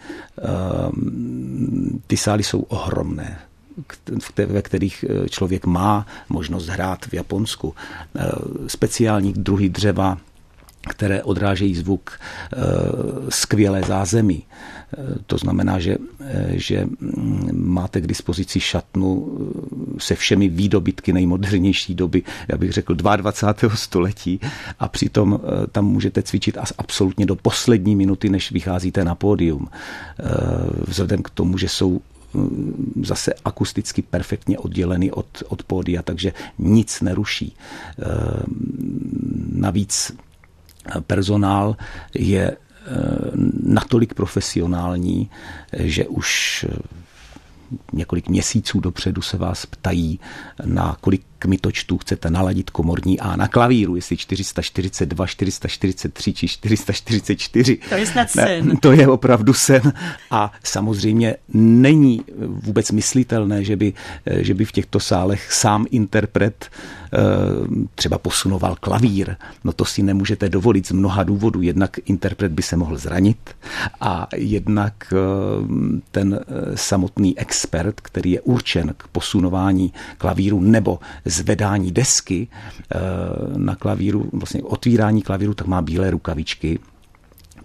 Ty sály jsou ohromné, ve kterých člověk má možnost hrát v Japonsku. Speciální druhy dřeva, které odrážejí zvuk, skvělé zázemí. To znamená, že, že máte k dispozici šatnu se všemi výdobytky nejmodernější doby, já bych řekl dvacátého druhého století, a přitom tam můžete cvičit absolutně do poslední minuty, než vycházíte na pódium. Vzhledem k tomu, že jsou zase akusticky perfektně odděleny od, od pódia, takže nic neruší. Navíc personál je natolik profesionální, že už několik měsíců dopředu se vás ptají, na kolik kmitočtů chcete naladit komorní A na klavíru, jestli čtyři sta čtyřicet dva, čtyři sta čtyřicet tři či čtyři sta čtyřicet čtyři. To je snad sen. To je opravdu sen. A samozřejmě není vůbec myslitelné, že by, že by v těchto sálech sám interpret třeba posunoval klavír. No to si nemůžete dovolit z mnoha důvodů. Jednak interpret by se mohl zranit a jednak ten samotný expert, který je určen k posunování klavíru nebo zvedání desky na klavíru, vlastně otvírání klavíru, tak má bílé rukavičky,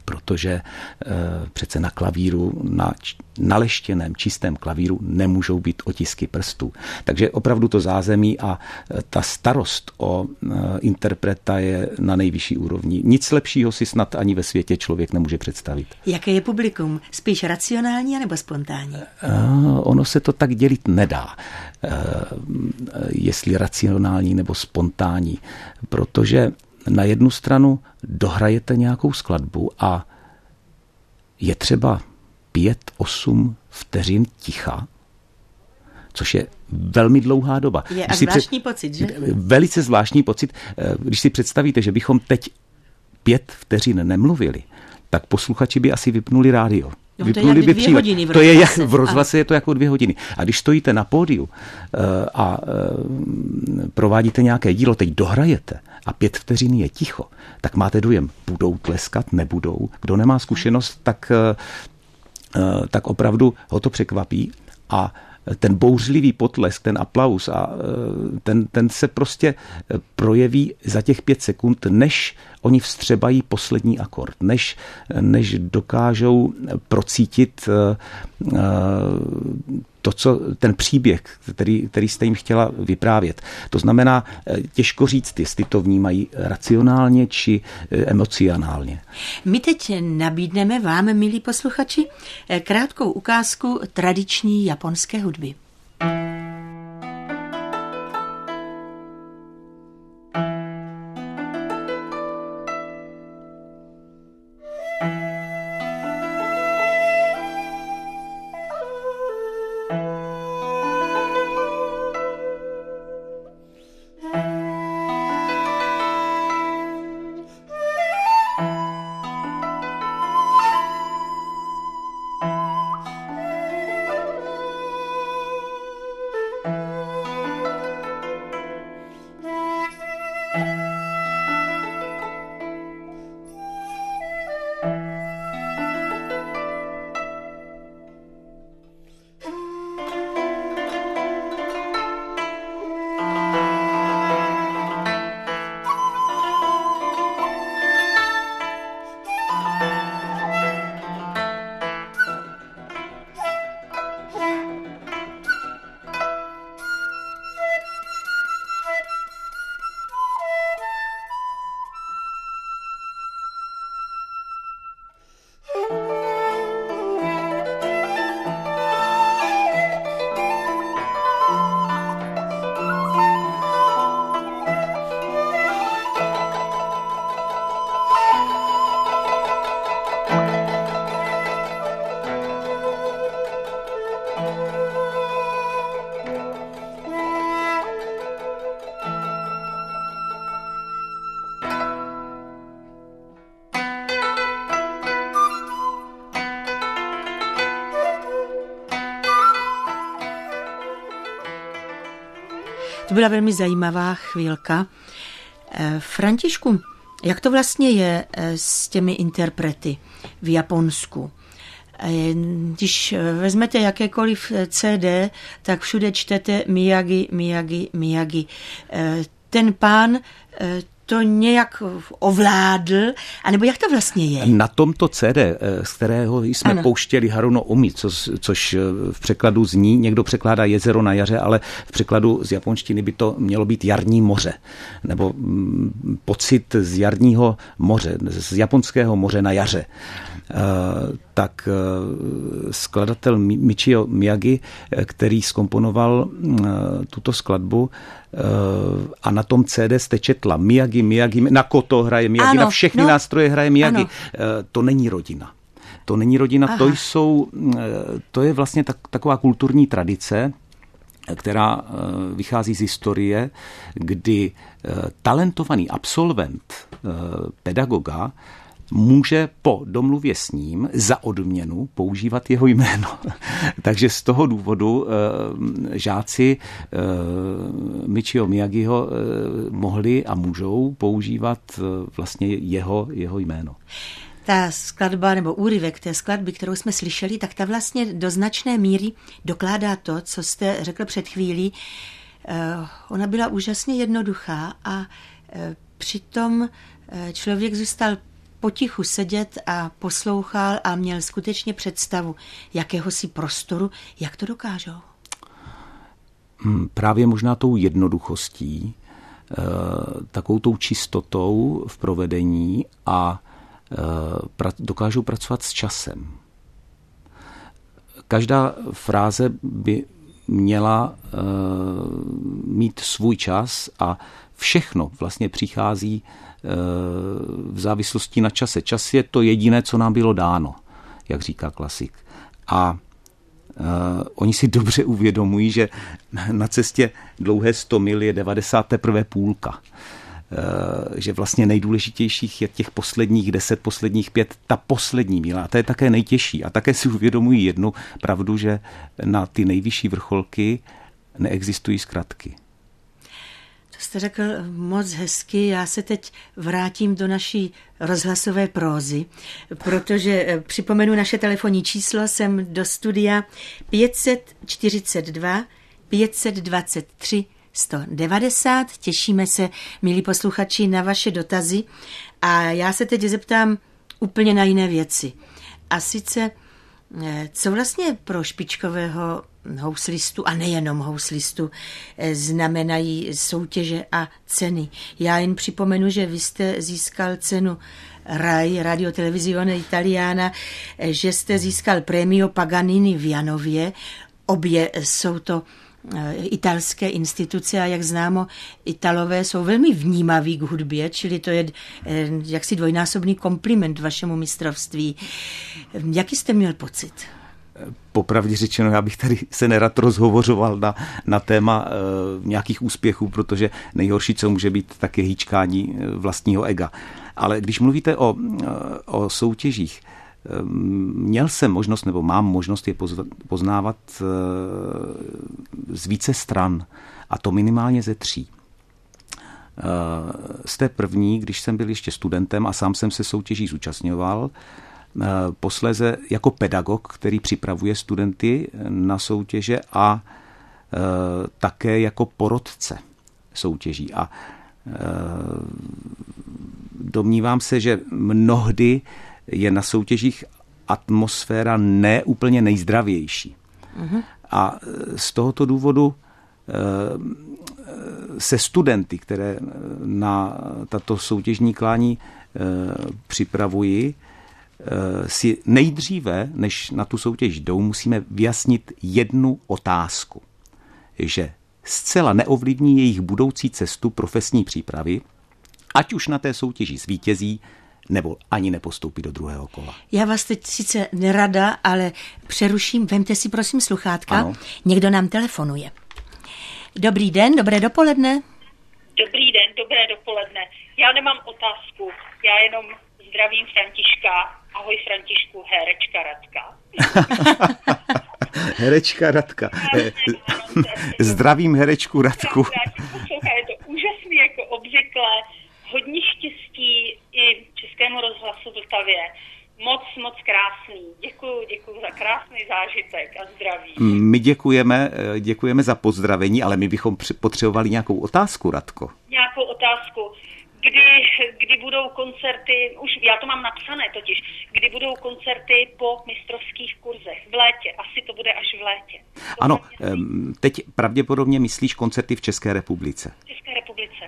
protože přece na klavíru, na naleštěném, čistém klavíru nemůžou být otisky prstů. Takže opravdu to zázemí a ta starost o interpreta je na nejvyšší úrovni. Nic lepšího si snad ani ve světě člověk nemůže představit. Jaké je publikum? Spíš racionální nebo spontánní? Ono se to tak dělit nedá, jestli racionální nebo spontánní, protože na jednu stranu dohrajete nějakou skladbu a je třeba pět, osm vteřin ticha, což je velmi dlouhá doba. Je a zvláštní před... pocit, že? Velice zvláštní pocit. Když si představíte, že bychom teď pět vteřin nemluvili, tak posluchači by asi vypnuli rádio. No, to je jak dvě hodiny v rozhlase. To je jak, v rozhlase je to jako dvě hodiny. A když stojíte na pódiu a provádíte nějaké dílo, teď dohrajete a pět vteřin je ticho, tak máte dojem, budou tleskat, nebudou. Kdo nemá zkušenost, tak, tak opravdu ho to překvapí a ten bouřlivý potlesk, ten aplaus a ten, ten se prostě projeví za těch pět sekund, než oni vstřebají poslední akord, než, než dokážou procítit to, co, ten příběh, který, který jste jim chtěla vyprávět. To znamená, těžko říct, jestli to vnímají racionálně či emocionálně. My teď nabídneme vám, milí posluchači, krátkou ukázku tradiční japonské hudby. To byla velmi zajímavá chvílka. Františku, jak to vlastně je s těmi interprety v Japonsku? Když vezmete jakékoliv C D, tak všude čtete Miyagi, Miyagi, Miyagi. Ten pán to nějak ovládl, anebo jak to vlastně je? Na tomto C D, z kterého jsme ano. pouštěli Haruno Umi, co, což v překladu zní, někdo překládá jezero na jaře, ale v překladu z japonštiny by to mělo být jarní moře, nebo mm, pocit z jarního moře, z japonského moře na jaře. Uh, tak uh, skladatel Michio Miyagi, který zkomponoval uh, tuto skladbu, uh, a na tom C D jste četla Miyagi, Miyagi, na koto hraje Miyagi, ano, na všechny no, nástroje hraje Miyagi. Uh, to není rodina. To není rodina, Aha. to jsou, uh, to je vlastně tak, taková kulturní tradice, která uh, vychází z historie, kdy uh, talentovaný absolvent uh, pedagoga může po domluvě s ním za odměnu používat jeho jméno. Takže z toho důvodu e, žáci e, Michio Miyagiho e, mohli a můžou používat e, vlastně jeho, jeho jméno. Ta skladba nebo úryvek té skladby, kterou jsme slyšeli, tak ta vlastně do značné míry dokládá to, co jste řekl před chvílí. E, ona byla úžasně jednoduchá a e, přitom e, člověk zůstal potichu sedět a poslouchal a měl skutečně představu jakéhosi prostoru, jak to dokážou? Právě možná tou jednoduchostí, takovou tou čistotou v provedení a dokážou pracovat s časem. Každá fráze by měla mít svůj čas a všechno vlastně přichází v závislosti na čase. Čas je to jediné, co nám bylo dáno, jak říká klasik. A Uh, oni si dobře uvědomují, že na cestě dlouhé sto mil je devadesát teprve půlka. Uh, že vlastně nejdůležitějších je těch posledních deset, posledních pět, ta poslední míla. A to je také nejtěžší. A také si uvědomují jednu pravdu, že na ty nejvyšší vrcholky neexistují zkratky. To jste řekl moc hezky. Já se teď vrátím do naší rozhlasové prózy, protože připomenu naše telefonní číslo, jsem do studia pět set čtyřicet dva pět set dvacet tři sto devadesát. Těšíme se, milí posluchači, na vaše dotazy a já se teď zeptám úplně na jiné věci. A sice, co vlastně pro špičkového houslistu a nejenom houslistu znamenají soutěže a ceny. Já jen připomenu, že vy jste získal cenu R A I, Radio Televisione Italiana, že jste získal Premio Paganini v Janově. Obě jsou to italské instituce a jak známo, Italové jsou velmi vnímaví k hudbě, čili to je jaksi dvojnásobný kompliment vašemu mistrovství. Jaký jste měl pocit? Popravdě řečeno, já bych tady se nerad rozhovořoval na, na téma e, nějakých úspěchů, protože nejhorší, co může být, tak je hýčkání vlastního ega. Ale když mluvíte o, o soutěžích, e, měl jsem možnost, nebo mám možnost je poznávat e, z více stran, a to minimálně ze tří. E, z té první, když jsem byl ještě studentem a sám jsem se soutěží zúčastňoval, posléze jako pedagog, který připravuje studenty na soutěže a e, také jako porodce soutěží. A e, domnívám se, že mnohdy je na soutěžích atmosféra ne úplně nejzdravější. Mm-hmm. A z tohoto důvodu e, se studenty, které na tato soutěžní klání e, připravuji, si nejdříve, než na tu soutěž jdou, musíme vyjasnit jednu otázku, že zcela neovlivní jejich budoucí cestu profesní přípravy, ať už na té soutěži zvítězí, nebo ani nepostoupí do druhého kola. Já vás teď sice nerada, ale přeruším, vemte si prosím sluchátka, ano. Někdo nám telefonuje. Dobrý den, dobré dopoledne. Dobrý den, dobré dopoledne. Já nemám otázku, já jenom zdravím Františka. Ahoj Františku, herečka Radka. Herečka Radka. Zdravím herečku Radku. Je to úžasný jako obvykle. Hodně štěstí i Českému rozhlasu Vltavě. Moc, moc krásný. Děkuju, děkuju za krásný zážitek a zdraví. My děkujeme, děkujeme za pozdravení, ale my bychom potřebovali nějakou otázku, Radko. Nějakou otázku. Kdy, kdy budou koncerty, už já to mám napsané totiž, kdy budou koncerty po mistrovských kurzech? V létě, asi to bude až v létě. To ano, teď pravděpodobně myslíš koncerty v České republice. V České republice.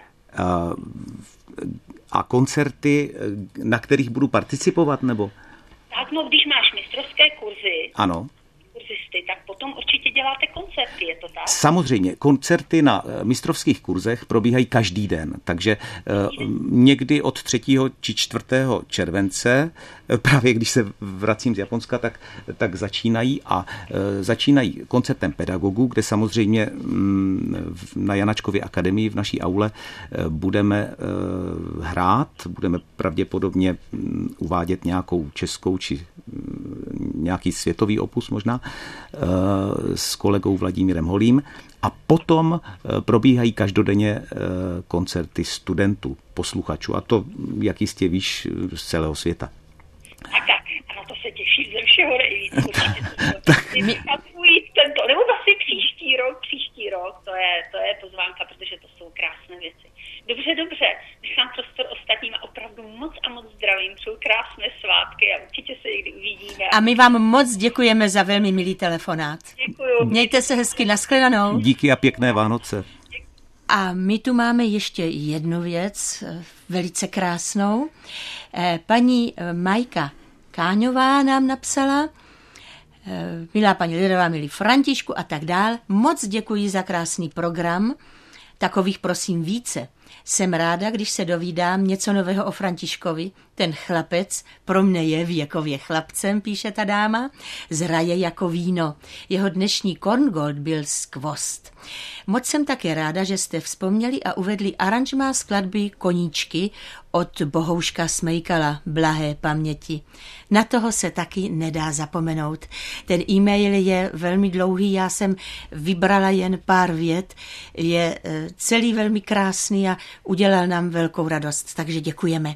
A koncerty, na kterých budu participovat, nebo? Tak no, když máš mistrovské kurzy, ano. kurzisty, tak potom určitě děláte koncerty, je to tak? Samozřejmě, koncerty na mistrovských kurzech probíhají každý den, takže každý den. Někdy od třetího či čtvrtého července, právě když se vracím z Japonska, tak, tak začínají a začínají koncertem pedagogů, kde samozřejmě na Janačkově akademii v naší aule budeme hrát, budeme pravděpodobně uvádět nějakou českou či nějaký světový opus možná s kolegou Vladimírem Holým a potom probíhají každodenně koncerty studentů, posluchačů a to, jak jistě víš, z celého světa. A tak, a na to se těším ze všeho nejvíc. Tak mi tento, nebo zase příští rok, příští rok, to je, to je pozvánka, protože to jsou krásné věci. Dobře, dobře, nechám prostor ostatním a opravdu moc a moc zdravím, přeju krásný A my vám moc děkujeme za velmi milý telefonát. Děkuju. Mějte se hezky, nashledanou. Díky a pěkné Vánoce. A my tu máme ještě jednu věc, velice krásnou. Paní Majka Káňová nám napsala: milá paní Liderová, milí Františku a tak dál. Moc děkuji za krásný program. Takových prosím více. Jsem ráda, když se dovídám něco nového o Františkovi. Ten chlapec pro mne je věkově chlapcem, píše ta dáma, zraje jako víno. Jeho dnešní Korngold byl skvost. Moc jsem také ráda, že jste vzpomněli a uvedli aranžmá skladby Koníčky od Bohouška Smejkala, blahé paměti. Na toho se taky nedá zapomenout. Ten e-mail je velmi dlouhý, já jsem vybrala jen pár vět, je celý velmi krásný a udělal nám velkou radost, takže děkujeme.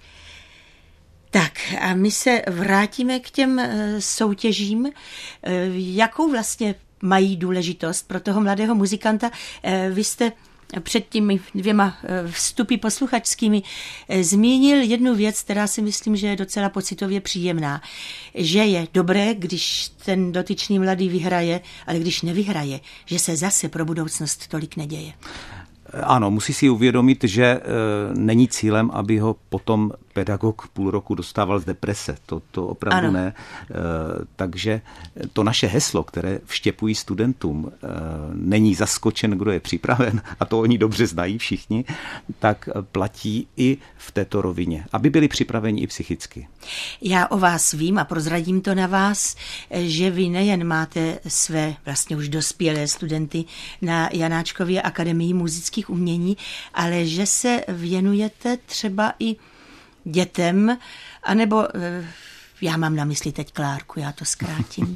Tak a my se vrátíme k těm soutěžím, jakou vlastně mají důležitost pro toho mladého muzikanta. Vy jste před těmi dvěma vstupy posluchačskými zmínil jednu věc, která si myslím, že je docela pocitově příjemná. Že je dobré, když ten dotyčný mladý vyhraje, ale když nevyhraje, že se zase pro budoucnost tolik neděje. Ano, musí si uvědomit, že e, není cílem, aby ho potom pedagog půl roku dostával z deprese. To, to opravdu ano. ne. E, takže to naše heslo, které vštěpují studentům, e, není zaskočen, kdo je připraven, a to oni dobře znají všichni, tak platí i v této rovině, aby byli připraveni i psychicky. Já o vás vím a prozradím to na vás, že vy nejen máte své vlastně už dospělé studenty na Janáčkově akademii muzických umění, ale že se věnujete třeba i dětem, anebo já mám na mysli teď Klárku, já to zkrátím.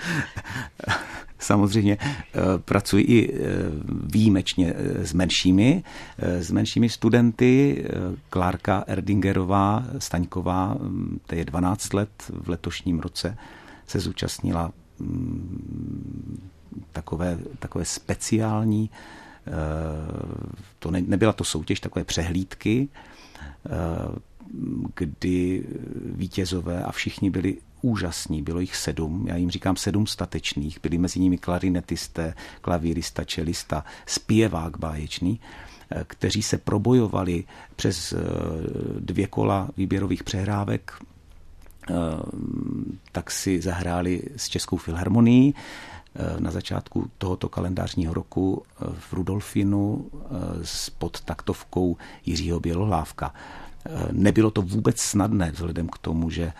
Samozřejmě pracuji i výjimečně s menšími, s menšími studenty. Klárka Erdingerová Staňková, to je dvanáct let, v letošním roce se zúčastnila takové, takové speciální, to ne, nebyla to soutěž, takové přehlídky, kdy vítězové a všichni byli úžasní, bylo jich sedm, já jim říkám sedm statečných, byli mezi nimi klarinetisté, klavírista, čelista, zpěvák báječný, kteří se probojovali přes dvě kola výběrových přehrávek, tak si zahráli s Českou filharmonií na začátku tohoto kalendářního roku v Rudolfinu pod taktovkou Jiřího Bělohlávka. Nebylo to vůbec snadné vzhledem k tomu, že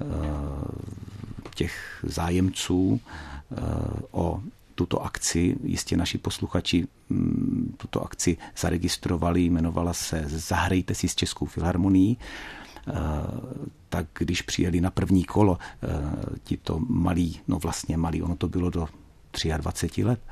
těch zájemců o tuto akci, jistě naši posluchači tuto akci zaregistrovali, jmenovala se Zahrajte si s Českou filharmonií, tak když přijeli na první kolo tito malí, no vlastně malí, ono to bylo do dvacet tři let,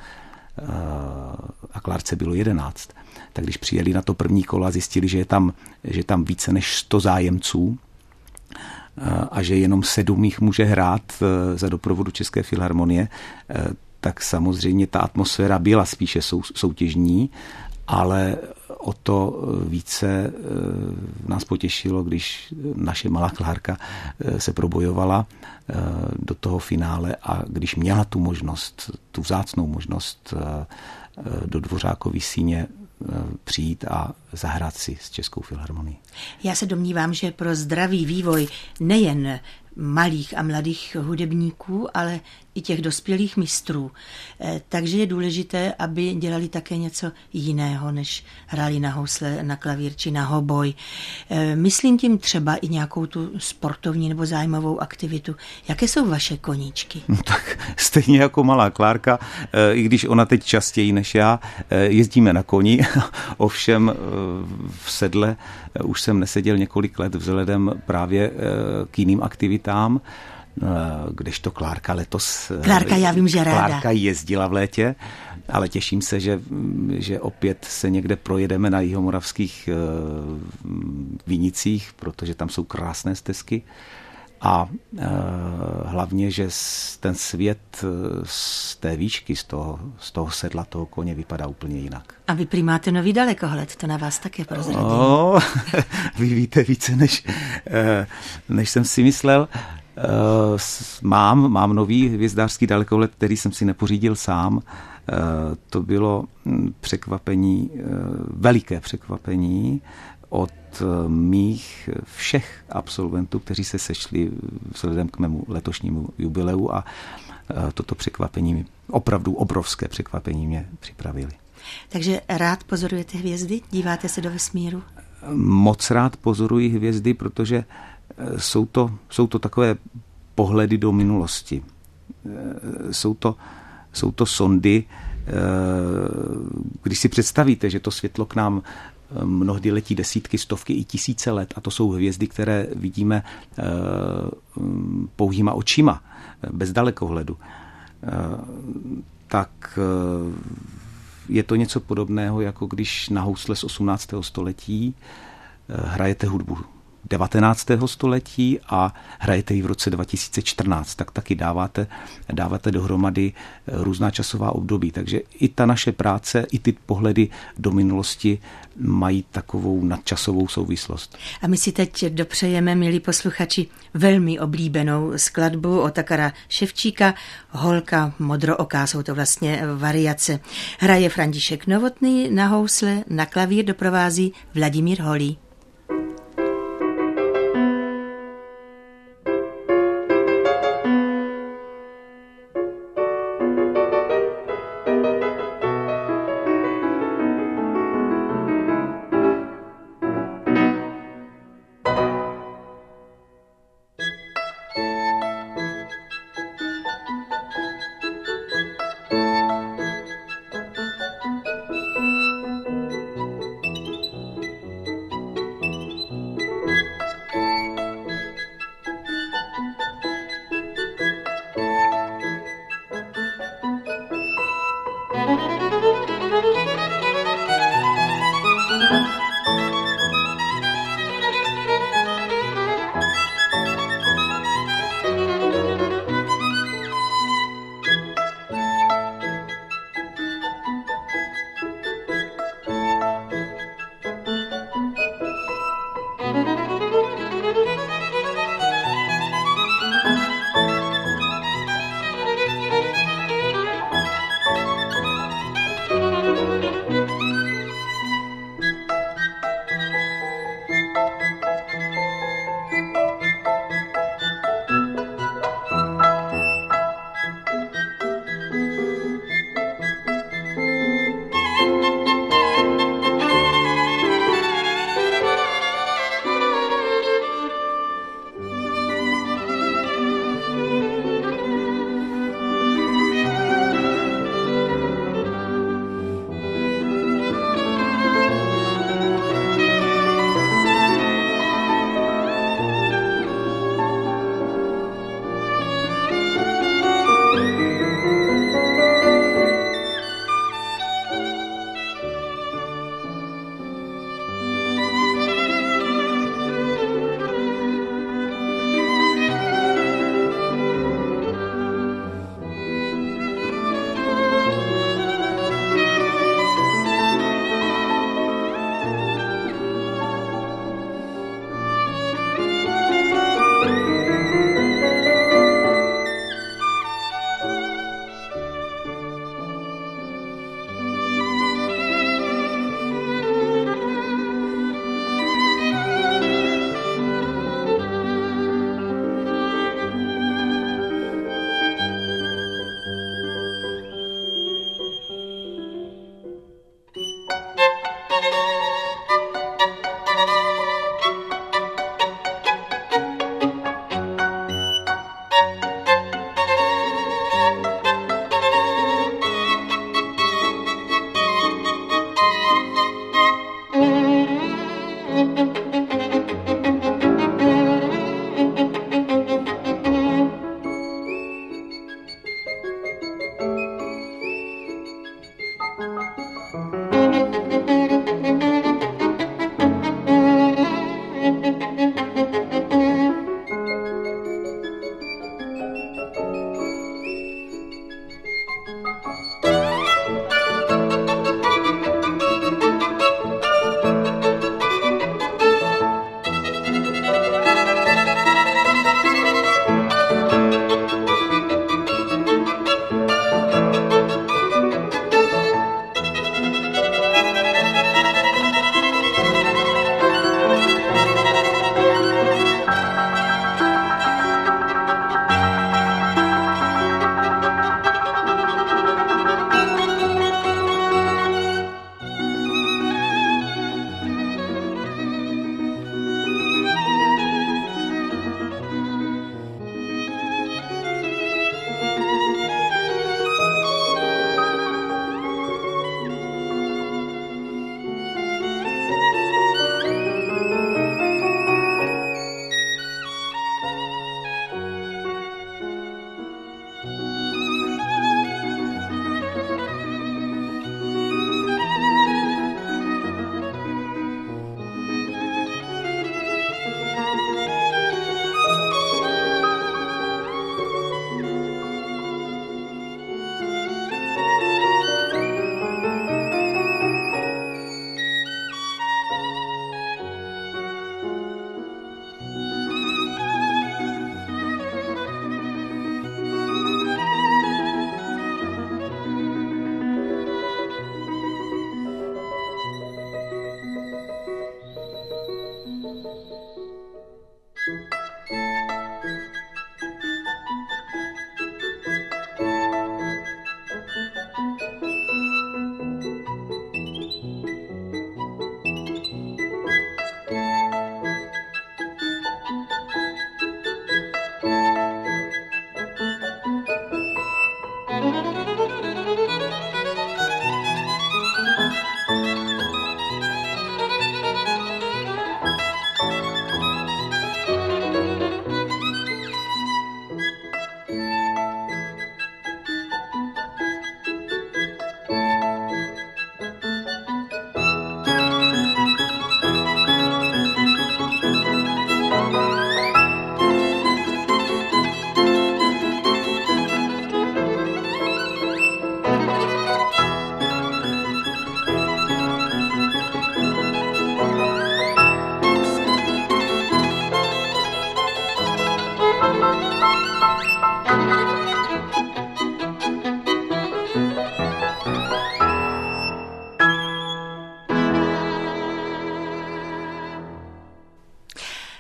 a Klárce bylo jedenáct, tak když přijeli na to první kolo a zjistili, že je tam, že je tam více než sto zájemců a že jenom sedm jich může hrát za doprovodu České filharmonie, tak samozřejmě ta atmosféra byla spíše sou, soutěžní, ale o to více nás potěšilo, když naše malá Klárka se probojovala do toho finále a když měla tu možnost, tu vzácnou možnost do Dvořákovy síně přijít a zahrát si s Českou filharmonií. Já se domnívám, že pro zdravý vývoj nejen malých a mladých hudebníků, ale i těch dospělých mistrů. Takže je důležité, aby dělali také něco jiného, než hráli na housle, na klavír či na hoboj. Myslím tím třeba i nějakou tu sportovní nebo zájmovou aktivitu. Jaké jsou vaše koníčky? No tak stejně jako malá Klárka, i když ona teď častěji než já, jezdíme na koni, ovšem v sedle už jsem neseděl několik let vzhledem právě k jiným aktivitám, kdežto Klárka letos... Klárka, já vím, že ráda. Klárka jezdila v létě, ale těším se, že, že opět se někde projedeme na jihomoravských vinicích, protože tam jsou krásné stezky. A e, hlavně, že ten svět z té výšky, z toho, z toho sedla, toho koně vypadá úplně jinak. A vy prý máte nový dalekohled, to na vás také prozradím. No, vy víte více, než, než jsem si myslel. Mám, mám nový hvězdářský dalekohled, který jsem si nepořídil sám. To bylo překvapení, veliké překvapení od mých všech absolventů, kteří se sešli vzhledem k mému letošnímu jubileu a toto překvapení, opravdu obrovské překvapení mě připravili. Takže rád pozorujete hvězdy? Díváte se do vesmíru? Moc rád pozoruji hvězdy, protože jsou to, jsou to takové pohledy do minulosti. Jsou to, jsou to sondy, když si představíte, že to světlo k nám mnohdy letí desítky, stovky i tisíce let a to jsou hvězdy, které vidíme pouhýma očima, bez dalekohledu, tak je to něco podobného, jako když na housle z osmnáctého století hrajete hudbu devatenáctého století a hrajete ji v roce dva tisíce čtrnáct, tak taky dáváte, dáváte dohromady různá časová období. Takže i ta naše práce, i ty pohledy do minulosti mají takovou nadčasovou souvislost. A my si teď dopřejeme, milí posluchači, velmi oblíbenou skladbu Otakara Ševčíka, Holka modrooká, jsou to vlastně variace. Hraje František Novotný na housle, na klavír doprovází Vladimír Holý.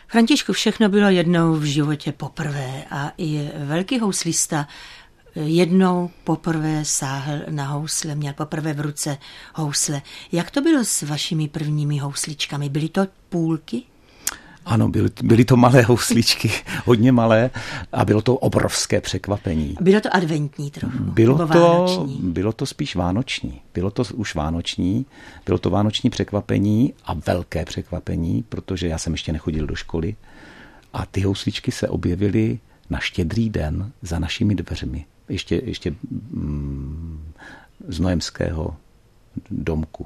Františku, všechno bylo jednou v životě poprvé a i velký houslista jednou poprvé sáhl na housle, měl poprvé v ruce housle. Jak to bylo s vašimi prvními housličkami? Byly to půlky? Ano, byly, byly to malé housličky, hodně malé a bylo to obrovské překvapení. Bylo to adventní trochu? Bylo to, bylo to spíš vánoční. Bylo to už vánoční. Bylo to vánoční překvapení a velké překvapení, protože já jsem ještě nechodil do školy a ty housličky se objevily na Štědrý den za našimi dveřmi. Ještě, ještě mm, z Noemského domku.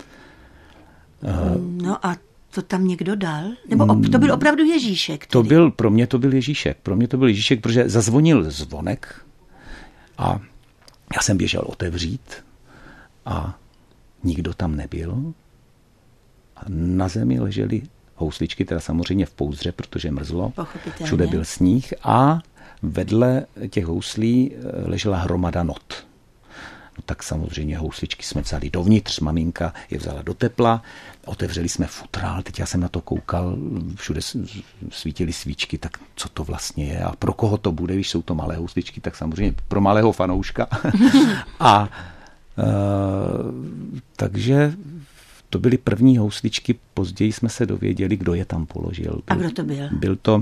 No a to tam někdo dal? Nebo to byl opravdu Ježíšek? To byl, pro mě to byl Ježíšek. Pro mě to byl Ježíšek, protože zazvonil zvonek a já jsem běžel otevřít a nikdo tam nebyl. A na zemi ležely housličky, teda samozřejmě v pouzdře, protože mrzlo. Všude byl sníh a vedle těch houslí ležela hromada not. No tak samozřejmě housličky jsme vzali dovnitř, maminka je vzala do tepla, otevřeli jsme futrál, teď já jsem na to koukal, všude svítily svíčky, tak co to vlastně je a pro koho to bude, když jsou to malé housličky, tak samozřejmě pro malého fanouška. a e, takže to byly první housličky, později jsme se dověděli, kdo je tam položil. Byl, a kdo to byl? Byl to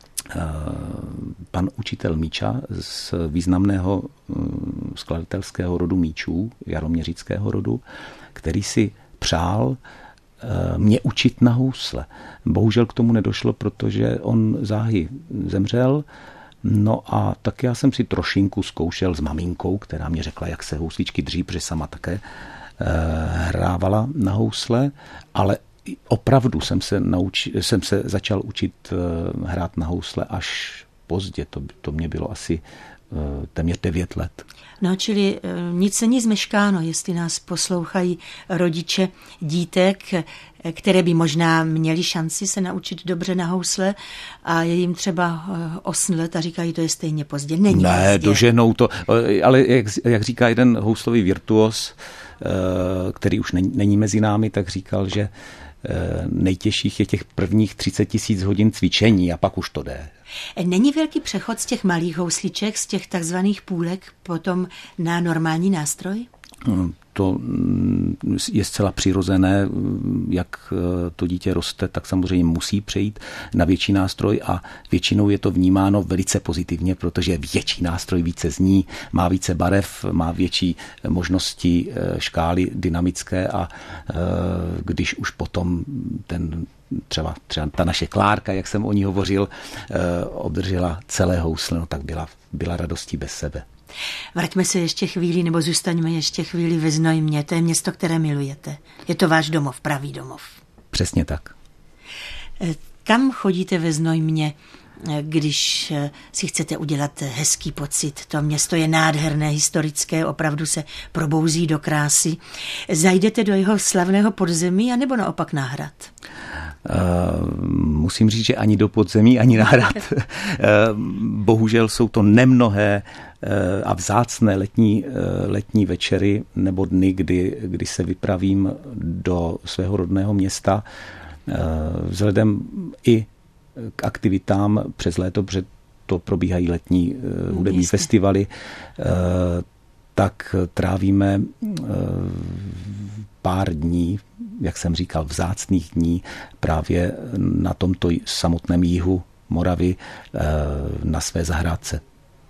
pan učitel Míča z významného skladatelského rodu Míčů, jaroměřického rodu, který si přál mě učit na housle. Bohužel k tomu nedošlo, protože on záhy zemřel. No a tak já jsem si trošinku zkoušel s maminkou, která mě řekla, jak se housličky drží, protože sama také hrávala na housle, ale opravdu jsem se, nauči, jsem se začal učit hrát na housle až pozdě. To, to mě bylo asi téměř devět let. No, čili nic není zmeškáno, jestli nás poslouchají rodiče dítek, které by možná měli šanci se naučit dobře na housle a je jim třeba osm let a říkají, to je stejně pozdě. Není ne, pozdě. Doženou to, ale jak, jak říká jeden houslový virtuos, který už není, není mezi námi, tak říkal, že nejtěžších je těch prvních třicet tisíc hodin cvičení a pak už to jde. Není velký přechod z těch malých housliček, z těch takzvaných půlek potom na normální nástroj? To je zcela přirozené, jak to dítě roste, tak samozřejmě musí přejít na větší nástroj a většinou je to vnímáno velice pozitivně, protože větší nástroj více zní, má více barev, má větší možnosti škály dynamické a když už potom ten třeba, třeba ta naše Klárka, jak jsem o ní hovořil, obdržela celé housle, no tak byla, byla radostí bez sebe. Vraťme se ještě chvíli, nebo zůstaňme ještě chvíli ve Znojmě. To je město, které milujete. Je to váš domov, pravý domov. Přesně tak. Kam chodíte ve Znojmě, když si chcete udělat hezký pocit? To město je nádherné, historické, opravdu se probouzí do krásy. Zajdete do jeho slavného podzemí, anebo naopak na hrad? Uh, musím říct, že ani do podzemí, ani na hrad. uh, bohužel jsou to nemnohé uh, a vzácné letní, uh, letní večery nebo dny, kdy, kdy se vypravím do svého rodného města. Uh, vzhledem i k aktivitám přes léto, protože to probíhají letní uh, hudební Jistě. festivaly, uh, tak trávíme uh, pár dní, jak jsem říkal, vzácných dní právě na tomto samotném jihu Moravy na své zahrádce.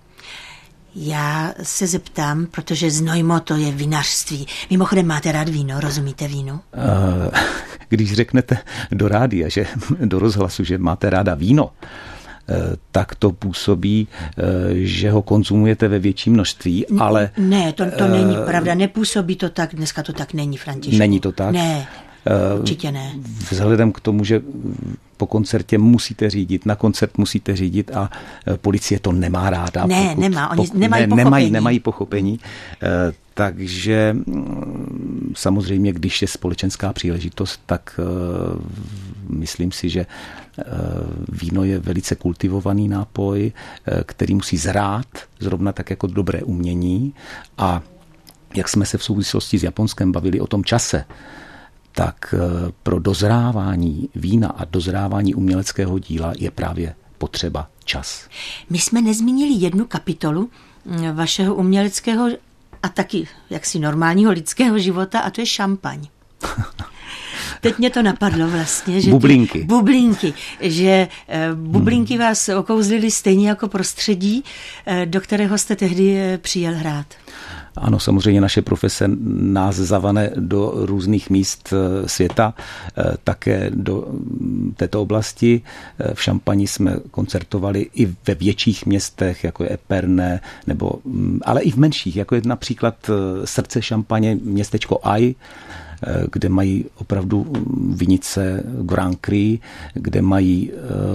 Já se zeptám, protože Znojmo to je vinařství. Mimochodem máte rád víno, rozumíte vínu? Když řeknete do rádia, že do rozhlasu, že máte ráda víno, tak to působí, že ho konzumujete ve větším množství, ale... Ne, to, to není pravda, nepůsobí to tak, dneska to tak není, Františku. Není to tak? Ne, určitě ne. Vzhledem k tomu, že po koncertě musíte řídit, na koncert musíte řídit a policie to nemá ráda. Ne, pokud, nemá, oni pokud, nemají ne, pochopení. Nemají, nemají pochopení, takže samozřejmě, když je společenská příležitost, tak myslím si, že víno je velice kultivovaný nápoj, který musí zrát, zrovna tak jako dobré umění. A jak jsme se v souvislosti s Japonskem bavili o tom čase, tak pro dozrávání vína a dozrávání uměleckého díla je právě potřeba čas. My jsme nezmínili jednu kapitolu vašeho uměleckého a taky jaksi normálního lidského života, a to je šampaň. Teď mě to napadlo vlastně. Že bublinky. Ty, bublinky. Že uh, bublinky hmm. vás okouzlily stejně jako prostředí, uh, do kterého jste tehdy uh, přijel hrát. Ano, samozřejmě naše profese nás zavane do různých míst světa, také do této oblasti. V Šampani jsme koncertovali i ve větších městech, jako je Epernay, nebo, ale i v menších, jako je například srdce Šampaně, městečko Ay, kde mají opravdu vinice Grand Cru, kde mají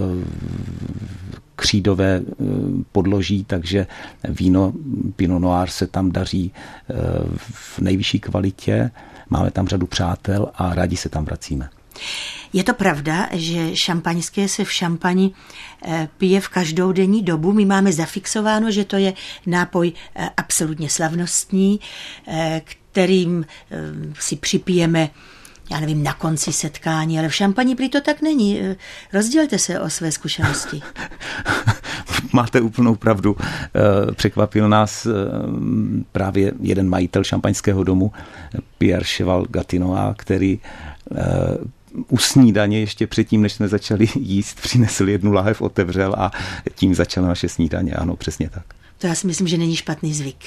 křídové podloží, takže víno Pinot Noir se tam daří v nejvyšší kvalitě. Máme tam řadu přátel a rádi se tam vracíme. Je to pravda, že šampaňské se v Šampani pije v každou denní dobu. My máme zafixováno, že to je nápoj absolutně slavnostní, kterým si připijeme, já nevím, na konci setkání, ale v Šampani prý to tak není. Rozdělte se o své zkušenosti. Máte úplnou pravdu. Překvapil nás právě jeden majitel šampaňského domu, Pierre Cheval Gatinois, který u snídaně ještě předtím, než jsme začali jíst, přinesl jednu lahev, otevřel a tím začala naše snídaně. Ano, přesně tak. To já si myslím, že není špatný zvyk.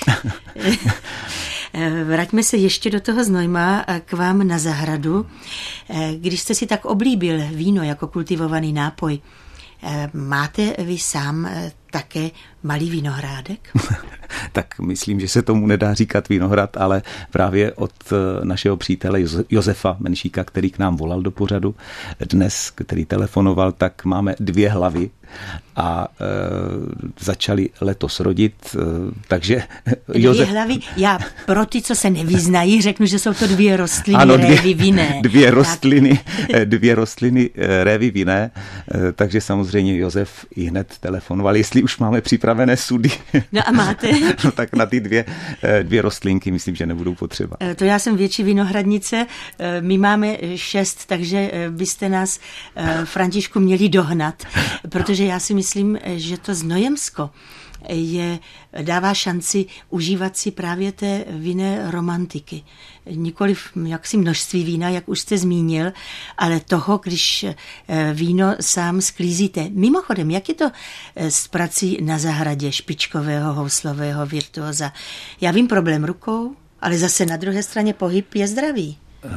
Vraťme se ještě do toho Znojma k vám na zahradu. Když jste si tak oblíbil víno jako kultivovaný nápoj, máte vy sám také malý vinohrádek? Tak myslím, že se tomu nedá říkat vinohrad, ale právě od našeho přítele Josefa Menšíka, který k nám volal do pořadu dnes, který telefonoval, tak máme dvě hlavy a e, začali letos rodit, e, takže dvě Josef... hlavy, já pro ty, co se nevyznají, řeknu, že jsou to dvě rostliny ano, dvě, révy vinné. Dvě rostliny, dvě rostliny révy vinné, e, takže samozřejmě Josef i hned telefonoval, jestli už máme připravené sudy. No a máte? No tak na ty dvě, dvě rostlinky myslím, že nebudou potřeba. To já jsem větší vinohradnice, my máme šest, takže byste nás, Františku, měli dohnat, protože já si myslím, že to Znojemsko je, dává šanci užívat si právě té vinné romantiky. Nikoliv jaksi množství vína, jak už jste zmínil, ale toho, když víno sám sklízíte. Mimochodem, jak je to s prací na zahradě špičkového houslového virtuóza? Já vím problém rukou, ale zase na druhé straně pohyb je zdravý.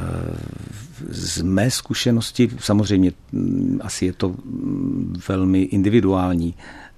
Z mé zkušenosti, samozřejmě asi je to velmi individuální,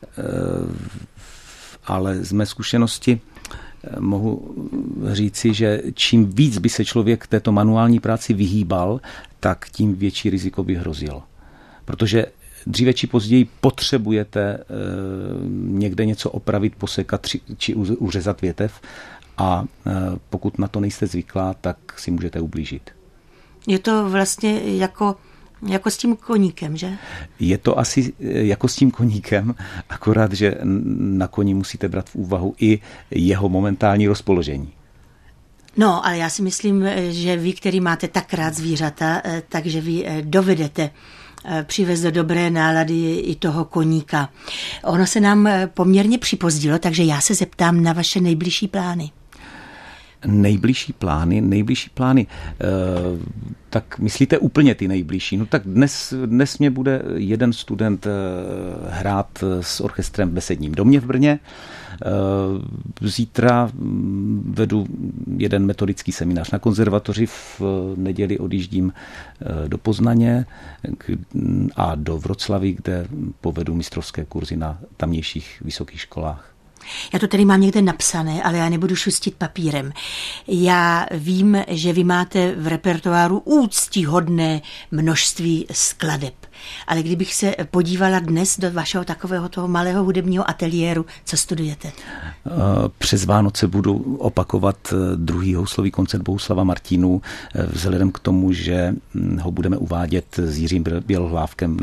ale z mé zkušenosti mohu říci, že čím víc by se člověk této manuální práci vyhýbal, tak tím větší riziko by hrozilo. Protože dříve či později potřebujete někde něco opravit, posekat či uřezat větev a pokud na to nejste zvyklá, tak si můžete ublížit. Je to vlastně jako, jako s tím koníkem, že? Je to asi jako s tím koníkem, akorát, že na koni musíte brát v úvahu i jeho momentální rozpoložení. No, ale já si myslím, že vy, který máte tak rád zvířata, takže vy dovedete přivez do dobré nálady i toho koníka. Ono se nám poměrně připozdilo, takže já se zeptám na vaše nejbližší plány. Nejbližší plány, nejbližší plány, e, tak myslíte úplně ty nejbližší? No tak dnes, dnes mě bude jeden student e, hrát s orchestrem v Besedním domě v Brně. E, zítra vedu jeden metodický seminář na konzervatoři, v neděli odjíždím e, do Poznaně k, a do Vroclavy, kde povedu mistrovské kurzy na tamnějších vysokých školách. Já to tady mám někde napsané, ale já nebudu šustit papírem. Já vím, že vy máte v repertoáru úctíhodné množství skladeb. Ale kdybych se podívala dnes do vašeho takového toho malého hudebního ateliéru, co studujete? Přes Vánoce budu opakovat druhý houslový koncert Bohuslava Martinů, vzhledem k tomu, že ho budeme uvádět s Jiřím Bělohlávkem na jaře.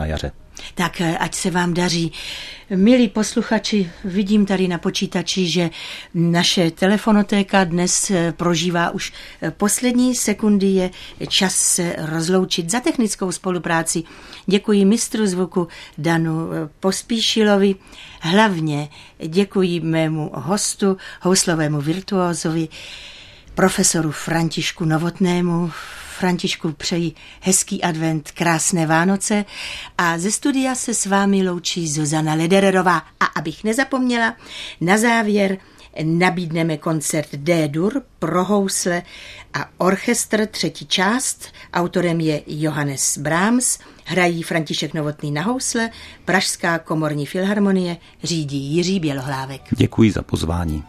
Tak ať se vám daří. Milí posluchači, vidím tady na počítači, že naše telefonotéka dnes prožívá už poslední sekundy, je čas se rozloučit. Za technickou spolupráci děkuji mistru zvuku Danu Pospíšilovi, hlavně děkuji mému hostu, houslovému virtuózovi, profesoru Františku Novotnému. Františku, přeji hezký advent, krásné Vánoce a ze studia se s vámi loučí Zuzana Ledererová. A abych nezapomněla, na závěr nabídneme koncert D-dur pro housle a orchestr, třetí část. Autorem je Johannes Brahms, hrají František Novotný na housle, Pražská komorní filharmonie řídí Jiří Bělohlávek. Děkuji za pozvání.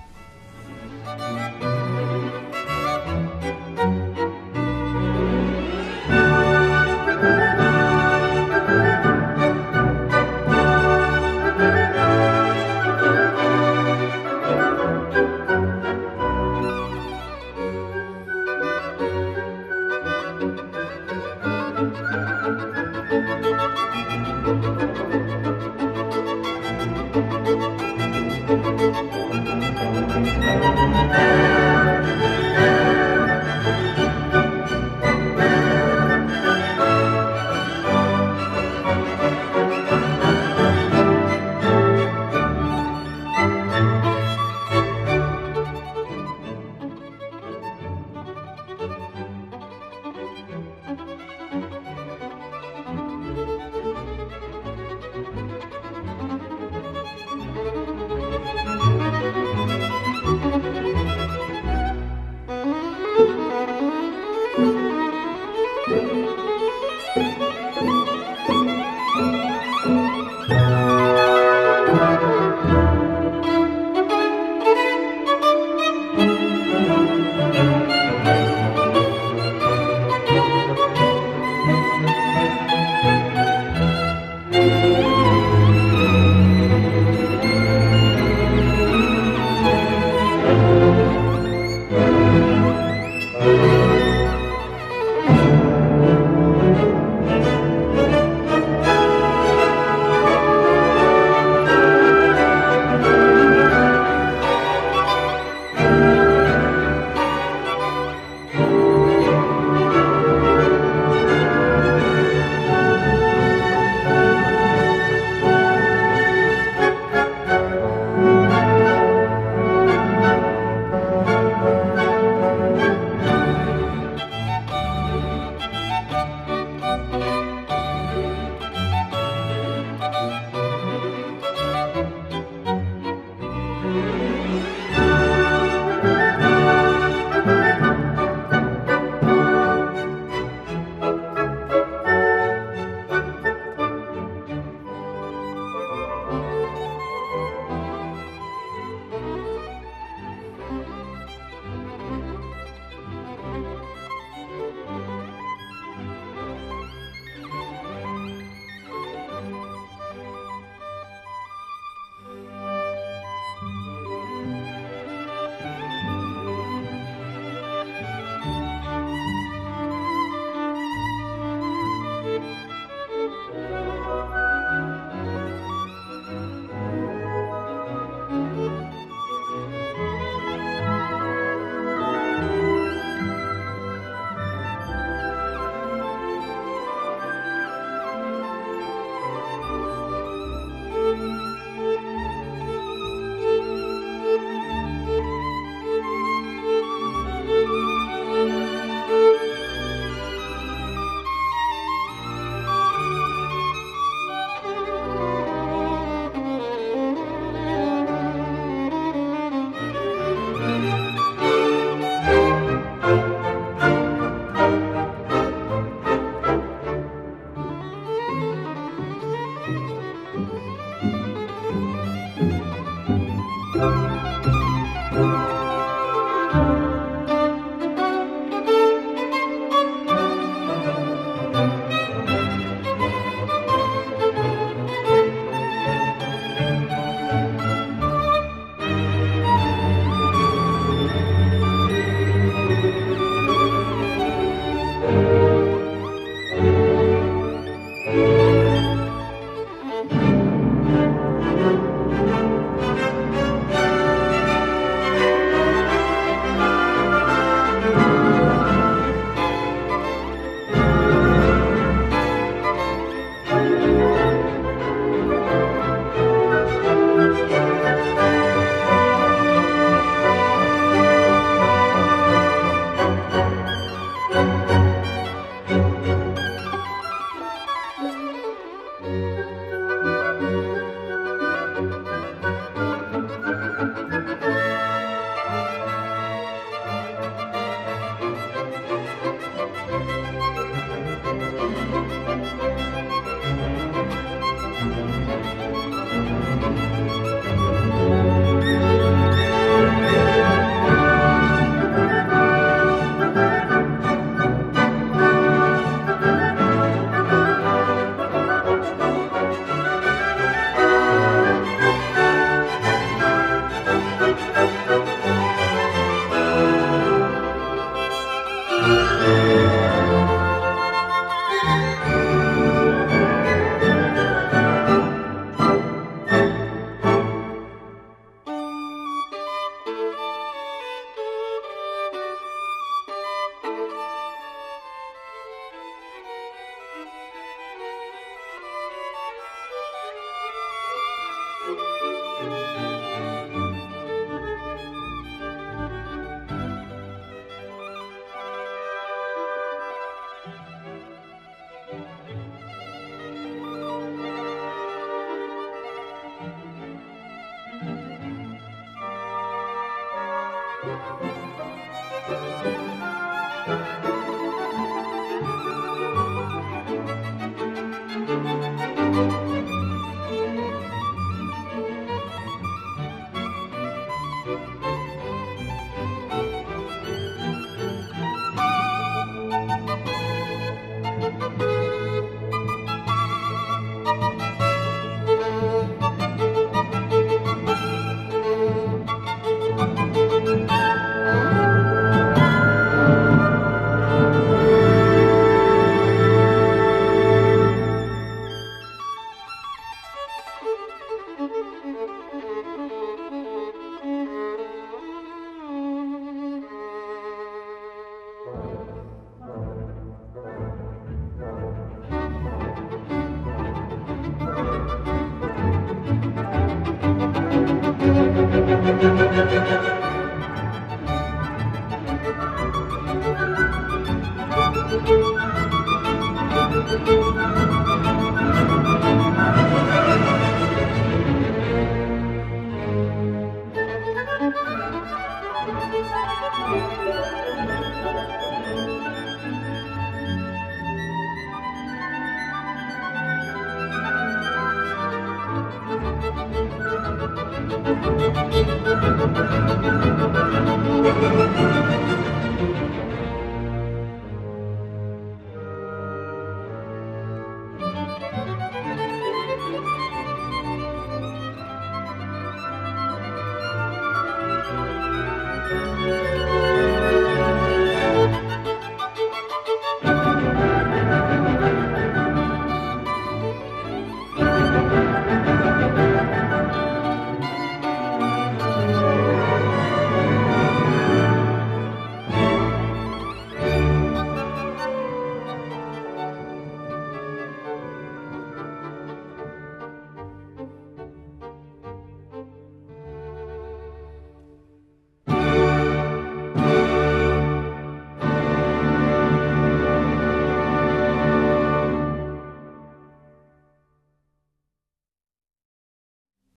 Thank you.